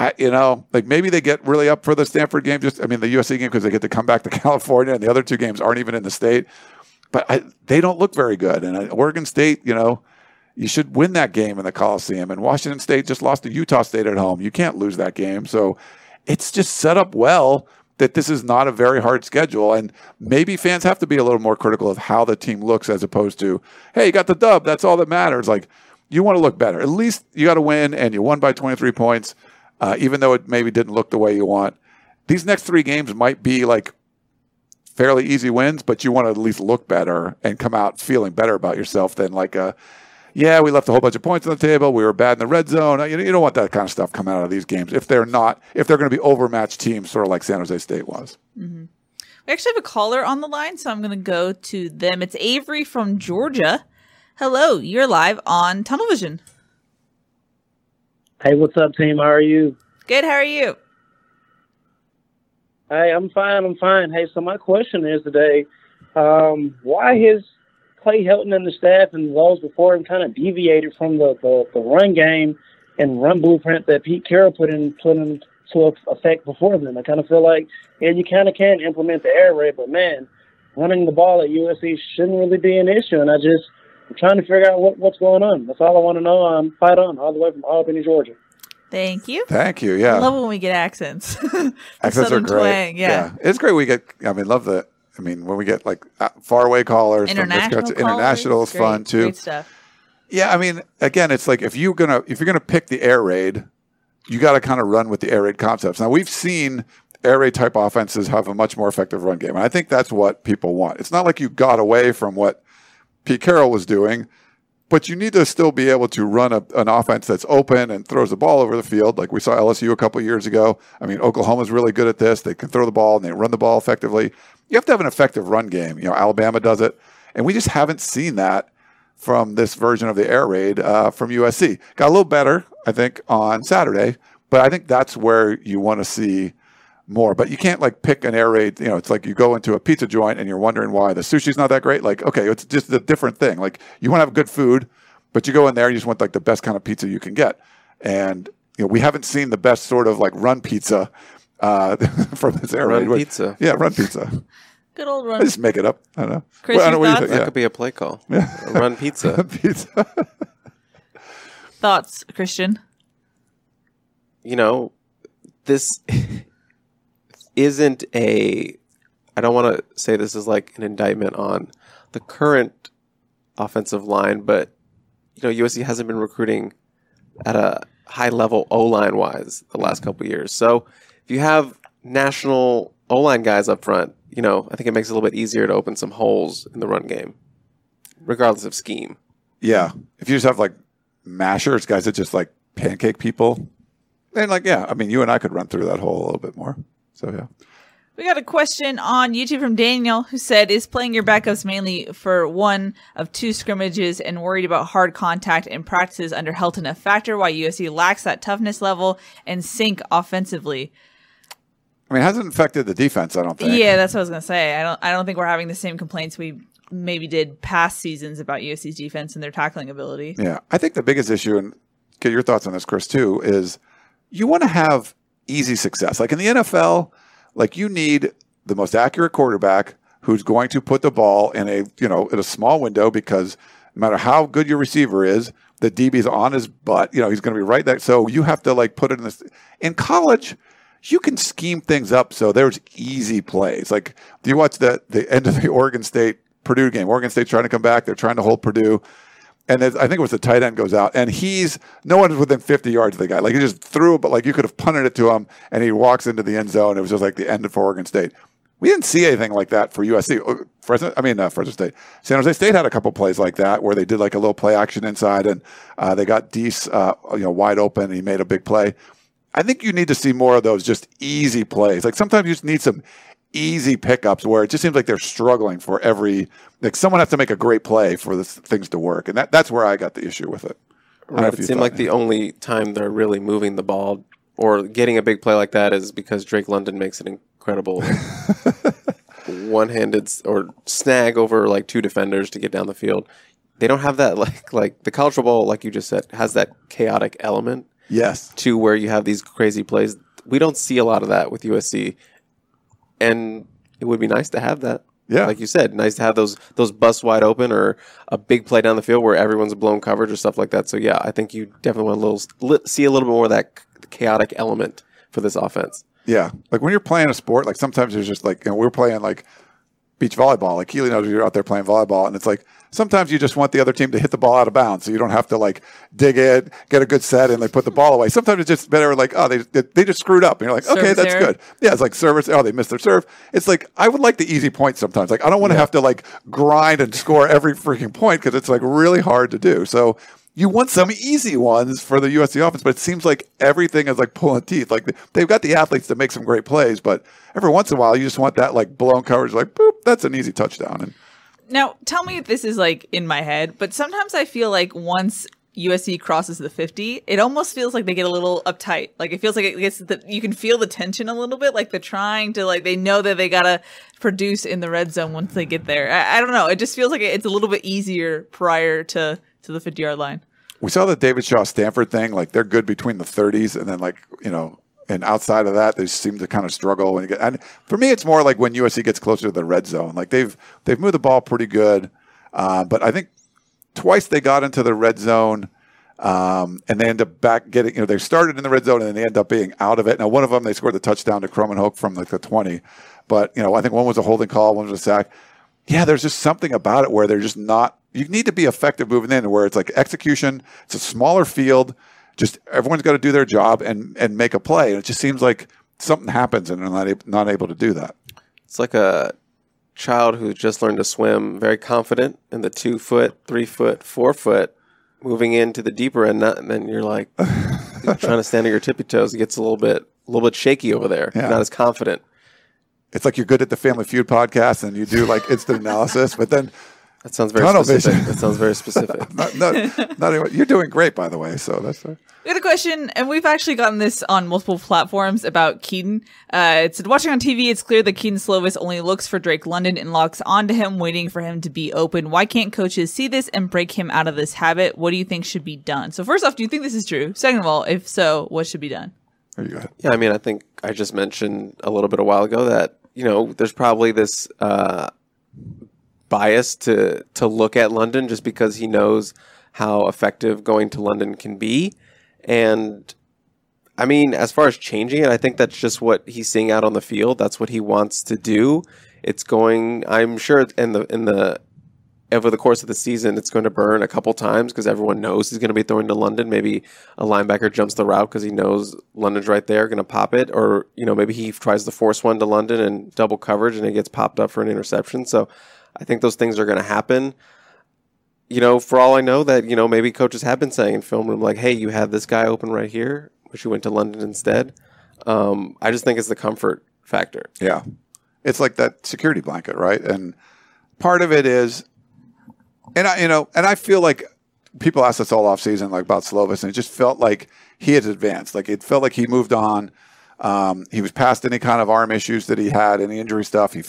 Maybe they get really up for the Stanford game, the USC game, because they get to come back to California, and the other 2 games aren't even in the state. But they don't look very good. And Oregon State, you should win that game in the Coliseum. And Washington State just lost to Utah State at home. You can't lose that game. So it's just set up well that this is not a very hard schedule. And maybe fans have to be a little more critical of how the team looks as opposed to, hey, you got the dub. That's all that matters. You want to look better. At least you got to win, and you won by 23 points, even though it maybe didn't look the way you want. These next 3 games might be fairly easy wins, but you want to at least look better and come out feeling better about yourself than we left a whole bunch of points on the table. We were bad in the red zone. You don't want that kind of stuff coming out of these games if they're going to be overmatched teams, sort of like San Jose State was. Mm-hmm. We actually have a caller on the line, so I'm going to go to them. It's Avery from Georgia. Hello, you're live on Tunnel Vision. Hey, what's up, team? How are you? Good. How are you? Hey, I'm fine. Hey, so my question is today, why has Clay Helton and the staff and those before him kind of deviated from the run game and run blueprint that Pete Carroll put in to effect before then. I kind of feel like, yeah, you kind of can implement the air raid, but man, running the ball at USC shouldn't really be an issue. And I'm trying to figure out what's going on. That's all I want to know. Fight on, all the way from Albany, Georgia. Thank you. Thank you. Yeah. I love it when we get accents. Accents are great. Twang, yeah. It's great. We get, when we get like faraway callers. International is fun too. Great stuff. Yeah. I mean, again, it's like if you're going to pick the air raid, you got to kind of run with the air raid concepts. Now we've seen air raid type offenses have a much more effective run game. And I think that's what people want. It's not like you got away from what Pete Carroll was doing, but you need to still be able to run an offense that's open and throws the ball over the field. Like we saw LSU a couple of years ago. I mean, Oklahoma's really good at this. They can throw the ball and they run the ball effectively. You have to have an effective run game. Alabama does it. And we just haven't seen that from this version of the air raid from USC. Got a little better, I think, on Saturday, but I think that's where you want to see more. But you can't like pick an air raid. It's like you go into a pizza joint and you're wondering why the sushi's not that great. Like, okay, it's just a different thing. Like you want to have good food, but you go in there and you just want like the best kind of pizza you can get. And we haven't seen the best sort of like run pizza from this air raid. Run pizza. Yeah, run pizza. Good old run. I just make it up. I don't know. Chris, I don't know what you think. That could be a play call. Yeah. Run pizza. Run pizza. Thoughts, Christian? This isn't I don't want to say this is like an indictment on the current offensive line, but USC hasn't been recruiting at a high level O-line wise the last couple of years. So if you have national O-line guys up front, I think it makes it a little bit easier to open some holes in the run game, regardless of scheme. Yeah. If you just have like mashers, guys that just like pancake people, then you and I could run through that hole a little bit more. So, yeah. We got a question on YouTube from Daniel who said, is playing your backups mainly for one of two scrimmages and worried about hard contact and practices under Helton a factor why USC lacks that toughness level and sink offensively? I mean, it hasn't affected the defense, I don't think. Yeah, that's what I was going to say. I don't think we're having the same complaints we maybe did past seasons about USC's defense and their tackling ability. Yeah. I think the biggest issue, and get your thoughts on this, Chris, too, is you want to have easy success. Like in the NFL, like you need the most accurate quarterback who's going to put the ball in a small window, because no matter how good your receiver is, the DB's on his butt. He's going to be right there. So you have to like put it in this. In college, you can scheme things up so there's easy plays. Like, do you watch the end of the Oregon State Purdue game? Oregon State's trying to come back. They're trying to hold Purdue. And I think it was the tight end goes out, and no one is within 50 yards of the guy. Like he just threw it, but like you could have punted it to him, and he walks into the end zone. It was just like the end for Oregon State. We didn't see anything like that for USC. Fresno State. San Jose State had a couple plays like that where they did like a little play action inside, and they got Deese wide open, and he made a big play. I think you need to see more of those just easy plays. Like sometimes you just need some easy pickups where it just seems like they're struggling for someone has to make a great play for the things to work. And that's where I got the issue with it. Right. It seemed like the only time they're really moving the ball or getting a big play like that is because Drake London makes an incredible one-handed or snag over like two defenders to get down the field. They don't have that like the college football, like you just said, has that chaotic element. Yes. To where you have these crazy plays. We don't see a lot of that with USC. And it would be nice to have that. Yeah. Like you said, nice to have those busts wide open or a big play down the field where everyone's blown coverage or stuff like that. So, yeah, I think you definitely want to see a little bit more of that chaotic element for this offense. Yeah. Like when you're playing a sport, like sometimes there's just like, we're playing like beach volleyball. Like Keely knows you're out there playing volleyball, and it's like sometimes you just want the other team to hit the ball out of bounds, so you don't have to like dig it, get a good set, and they put the ball away. Sometimes it's just better like, oh, they just screwed up, and you're like, okay, service that's error. good. Yeah, it's like service. Oh, they missed their serve. It's like I would like the easy points sometimes. Like I don't want to have to like grind and score every freaking point because it's like really hard to do. So you want some easy ones for the USC offense, but it seems like everything is like pulling teeth. Like they've got the athletes to make some great plays, but every once in a while you just want that like blown coverage, like boop, that's an easy touchdown. And now, tell me if this is like in my head, but sometimes I feel like once USC crosses the 50, it almost feels like they get a little uptight. Like it feels like it gets you can feel the tension a little bit. Like they're trying to they know that they gotta produce in the red zone once they get there. I don't know. It just feels like it's a little bit easier prior to the 50-yard line. We saw the David Shaw Stanford thing. Like they're good between the 30s, and then And outside of that, they seem to kind of struggle. And for me, it's more like when USC gets closer to the red zone. Like they've moved the ball pretty good, but I think twice they got into the red zone, and they end up back getting. They started in the red zone and then they end up being out of it. Now, one of them they scored the touchdown to Croman Hoke from like the 20, but I think one was a holding call, one was a sack. Yeah, there's just something about it where they're just not. You need to be effective moving in, where it's like execution. It's a smaller field. Just everyone's got to do their job and make a play. And it just seems like something happens and they're not able to do that. It's like a child who just learned to swim, very confident in the 2 foot, 3 foot, 4 foot, moving into the deeper end, and then you're like trying to stand on your tippy toes. It gets a little bit shaky over there. Yeah. Not as confident. It's like you're good at the Family Feud podcast and you do like instant analysis, but then that sounds very specific. That sounds very specific. not you're doing great, by the way. So that's We got a question, and we've actually gotten this on multiple platforms about Keaton. It said, watching on TV, it's clear that Keaton Slovis only looks for Drake London and locks onto him, waiting for him to be open. Why can't coaches see this and break him out of this habit? What do you think should be done? So first off, do you think this is true? Second of all, if so, what should be done? There you go. Yeah, I mean, I think I just mentioned a little bit a while ago that, there's probably this bias to look at London just because he knows how effective going to London can be. And I mean, as far as changing it, I think that's just what he's seeing out on the field. That's what he wants to do. I'm sure over the course of the season, it's going to burn a couple times because everyone knows he's going to be throwing to London. Maybe a linebacker jumps the route because he knows London's right there, going to pop it. Or, maybe he tries to force one to London and double coverage and it gets popped up for an interception. So I think those things are going to happen. For all I know that, maybe coaches have been saying in film room, like, hey, you have this guy open right here, but you went to London instead. I just think it's the comfort factor. Yeah. It's like that security blanket, right? And part of it is, and I feel like people asked us all off season, like about Slovis, and it just felt like he had advanced. Like it felt like he moved on. He was past any kind of arm issues that he had, any injury stuff. He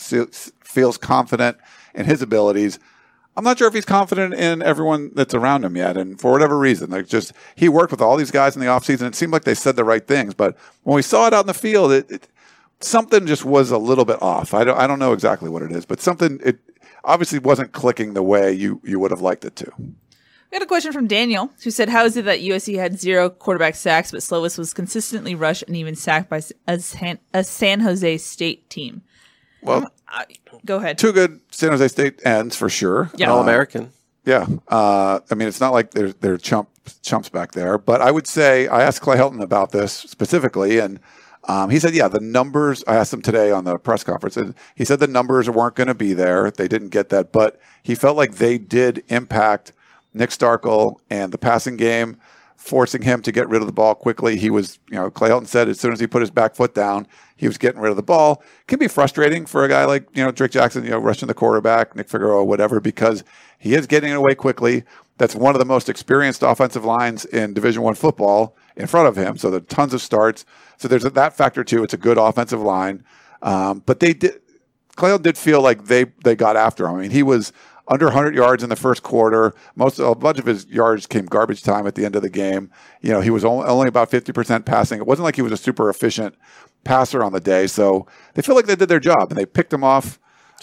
feels confident in his abilities. I'm not sure if he's confident in everyone that's around him yet. And for whatever reason, he worked with all these guys in the offseason. It seemed like they said the right things. But when we saw it out in the field, something just was a little bit off. I don't know exactly what it is, but it obviously wasn't clicking the way you would have liked it to. We got a question from Daniel, who said, how is it that USC had 0 quarterback sacks, but Slovis was consistently rushed and even sacked by a San Jose State team? Well, go ahead. 2 good San Jose State ends for sure. Yeah. All-American. Yeah. I mean, it's not like they're chumps back there. But I would say, I asked Clay Helton about this specifically, and he said, yeah, the numbers, I asked him today on the press conference, and he said the numbers weren't going to be there. They didn't get that. But he felt like they did impact Nick Starkel and the passing game, forcing him to get rid of the ball quickly. He was, Clay Helton said as soon as he put his back foot down, he was getting rid of the ball. It can be frustrating for a guy like, Drake Jackson, rushing the quarterback, Nick Figueroa, whatever, because he is getting it away quickly. That's one of the most experienced offensive lines in Division I football in front of him. So there are tons of starts. So there's that factor too. It's a good offensive line. But Clay Helton did feel like they got after him. I mean, he was under 100 yards in the first quarter. A bunch of his yards came garbage time at the end of the game. He was only about 50% passing. It wasn't like he was a super efficient passer on the day. So they feel like they did their job, and they picked him off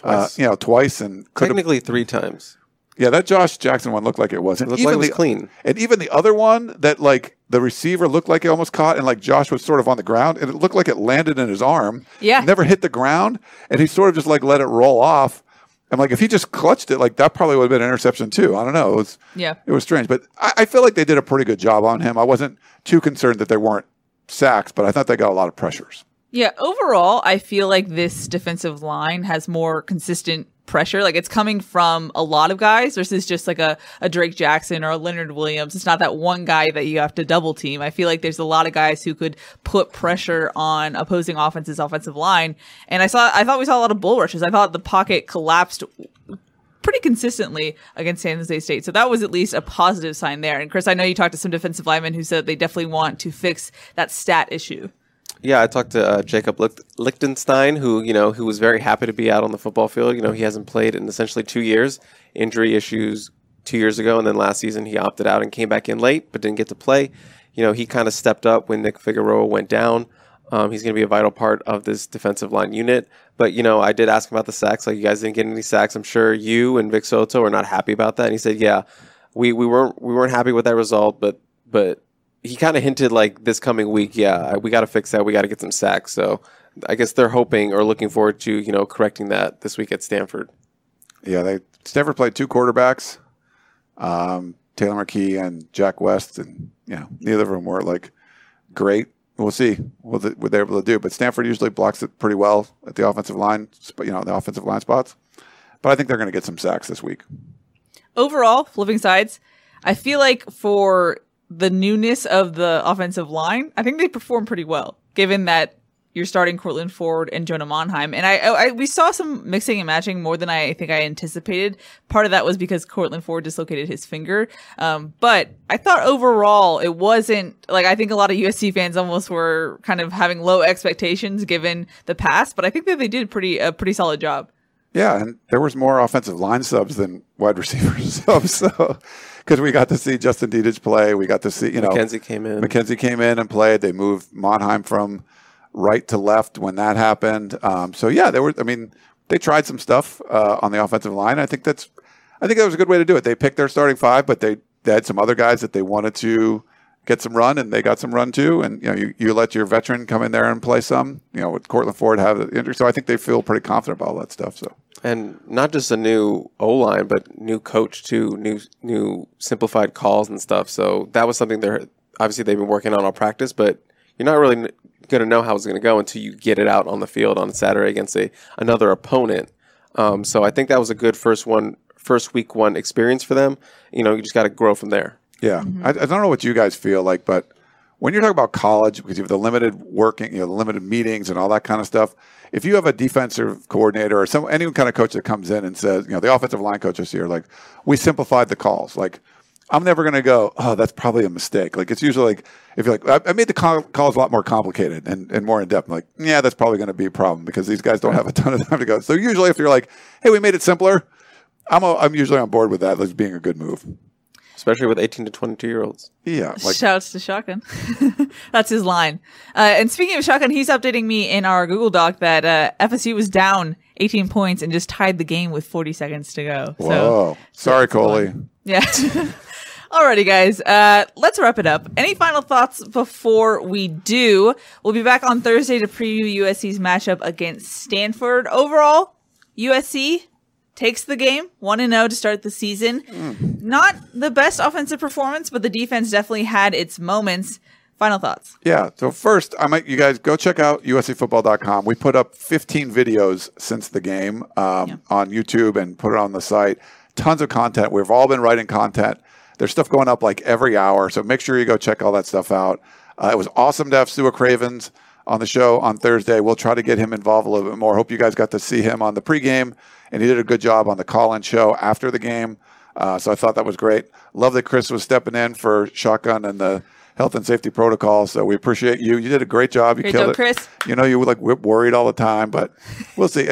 twice. And technically 3 times. Yeah, that Josh Jackson one looked like it was. It looked like it was clean. And even the other one that, like, the receiver looked like he almost caught, and, like, Josh was sort of on the ground, and it looked like it landed in his arm. Yeah. Never hit the ground, and he sort of just, like, let it roll off. And, like, if he just clutched it, like, that probably would have been an interception, too. I don't know. It was strange. But I feel like they did a pretty good job on him. I wasn't too concerned that there weren't sacks, but I thought they got a lot of pressures. Yeah, overall, I feel like this defensive line has more consistent pressure. Like, it's coming from a lot of guys versus just like a Drake Jackson or a Leonard Williams. It's not that one guy that you have to double team. I feel like there's a lot of guys who could put pressure on opposing offense's offensive line. And I thought we saw a lot of bull rushes. I thought the pocket collapsed pretty consistently against San Jose State. So that was at least a positive sign there. And Chris, I know you talked to some defensive linemen who said they definitely want to fix that stat issue. Yeah, I talked to Jacob Lichtenstein, who was very happy to be out on the football field. He hasn't played in essentially 2 years. Injury issues 2 years ago, and then last season he opted out and came back in late, but didn't get to play. he kind of stepped up when Nick Figueroa went down. He's going to be a vital part of this defensive line unit. But, I did ask him about the sacks. Like, you guys didn't get any sacks. I'm sure you and Vic Soto are not happy about that. And he said, yeah, we weren't happy with that result, but he kind of hinted like this coming week, yeah, we got to fix that. We got to get some sacks. So I guess they're hoping or looking forward to, correcting that this week at Stanford. Yeah, Stanford played 2 quarterbacks, Taylor McKee and Jack West, and neither of them were like great. We'll see what they're able to do. But Stanford usually blocks it pretty well at the offensive line, the offensive line spots. But I think they're going to get some sacks this week. Overall, flipping sides, I feel like for the newness of the offensive line, I think they perform pretty well, given that you're starting Cortland Ford and Jonah Monheim. And we saw some mixing and matching more than I think I anticipated. Part of that was because Cortland Ford dislocated his finger. But I thought overall it wasn't like, I think a lot of USC fans almost were kind of having low expectations given the past, but I think that they did a pretty solid job. Yeah, and there was more offensive line subs than wide receiver subs. So, because we got to see Justin Dedich play, we got to see McKenzie came in and played. They moved Monheim from right to left when that happened. So yeah, they tried some stuff on the offensive line. I think that was a good way to do it. They picked their starting 5, but they had some other guys that they wanted to get some run, and they got some run too. And you let your veteran come in there and play some. With Cortland Ford have the injury, so I think they feel pretty confident about all that stuff. So. And not just a new O-line, but new coach too, new simplified calls and stuff. So that was something they've been working on all practice, but you're not really going to know how it's going to go until you get it out on the field on Saturday against another opponent. So I think that was a good first week 1 experience for them. You just got to grow from there. Yeah. Mm-hmm. I don't know what you guys feel like, but when you're talking about college, because you have the limited working, the limited meetings and all that kind of stuff, if you have a defensive coordinator or any kind of coach that comes in and says, the offensive line coaches here, like, we simplified the calls. Like, I'm never going to go, oh, that's probably a mistake. Like, it's usually like, if you're like, I made the calls a lot more complicated and more in depth. I'm like, yeah, that's probably going to be a problem because these guys don't have a ton of time to go. So usually if you're like, hey, we made it simpler, I'm usually on board with that as being a good move. Especially with 18 to 22-year-olds. Yeah. Shouts to Shotgun. That's his line. And speaking of Shotgun, he's updating me in our Google Doc that FSU was down 18 points and just tied the game with 40 seconds to go. Whoa. Sorry, Coley. Yeah. Alrighty, guys. Let's wrap it up. Any final thoughts before we do? We'll be back on Thursday to preview USC's matchup against Stanford. Overall, USC takes the game 1-0 to start the season. Not the best offensive performance, but the defense definitely had its moments. Final thoughts. Yeah. So first, you guys go check out USCFootball.com. We put up 15 videos since the game on YouTube and put it on the site. Tons of content. We've all been writing content. There's stuff going up like every hour. So make sure you go check all that stuff out. It was awesome to have Stuart Cravens on the show on Thursday. We'll try to get him involved a little bit more. Hope you guys got to see him on the pregame, and he did a good job on the call-in show after the game. So I thought that was great. Love that Chris was stepping in for Shotgun and the health and safety protocol. So we appreciate you. You did a great job. You killed it, Chris. You were like worried all the time, but we'll see.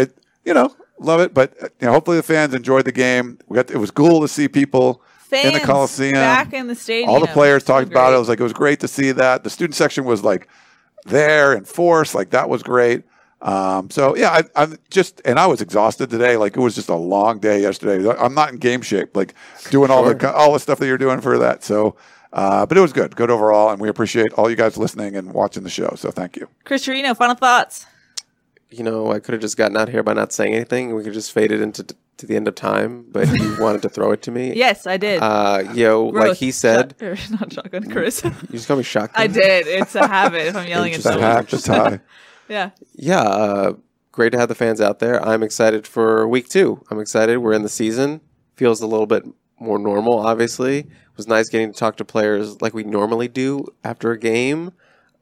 Love it. But hopefully the fans enjoyed the game. It was cool to see people in the Coliseum, back in the stadium. All the players talked about it. It was great to see that. The student section was like there in force. Like that was great. So yeah, I was exhausted today. Like it was just a long day yesterday. I'm not in game shape, like doing all the stuff that you're doing for that. So, but it was good overall. And we appreciate all you guys listening and watching the show. So thank you. Chris Trevino, final thoughts. I could have just gotten out here by not saying anything. We could just fade it into to the end of time, but you wanted to throw it to me. Yes, I did. Like he said, not Shotgun, Chris. You just call me Shotgun. I did. It's a habit if I'm yelling at someone. Just high. Yeah. Yeah. Great to have the fans out there. I'm excited for week 2. I'm excited. We're in the season. Feels a little bit more normal, obviously. It was nice getting to talk to players like we normally do after a game.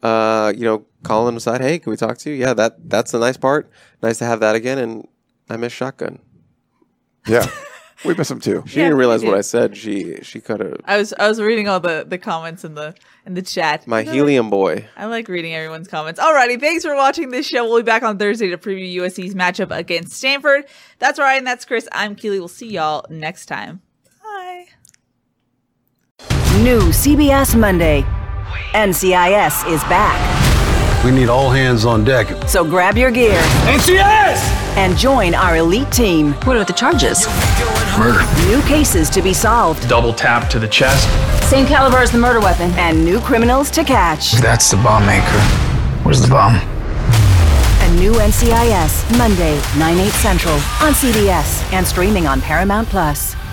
Calling them aside, hey, can we talk to you? Yeah, that's the nice part. Nice to have that again, and I miss Shotgun. Yeah, we miss him too. She didn't realize what I said. She could have. I was reading all the comments in the chat. My helium boy. I like reading everyone's comments. Alrighty, thanks for watching this show. We'll be back on Thursday to preview USC's matchup against Stanford. That's Ryan. That's Chris. I'm Keely. We'll see y'all next time. Bye. New CBS Monday. NCIS is back. We need all hands on deck. So grab your gear. NCIS! And join our elite team. What are the charges? Murder. New cases to be solved. Double tap to the chest. Same caliber as the murder weapon. And new criminals to catch. That's the bomb maker. Where's the bomb? A new NCIS, Monday, 9/8 Central, on CBS and streaming on Paramount+.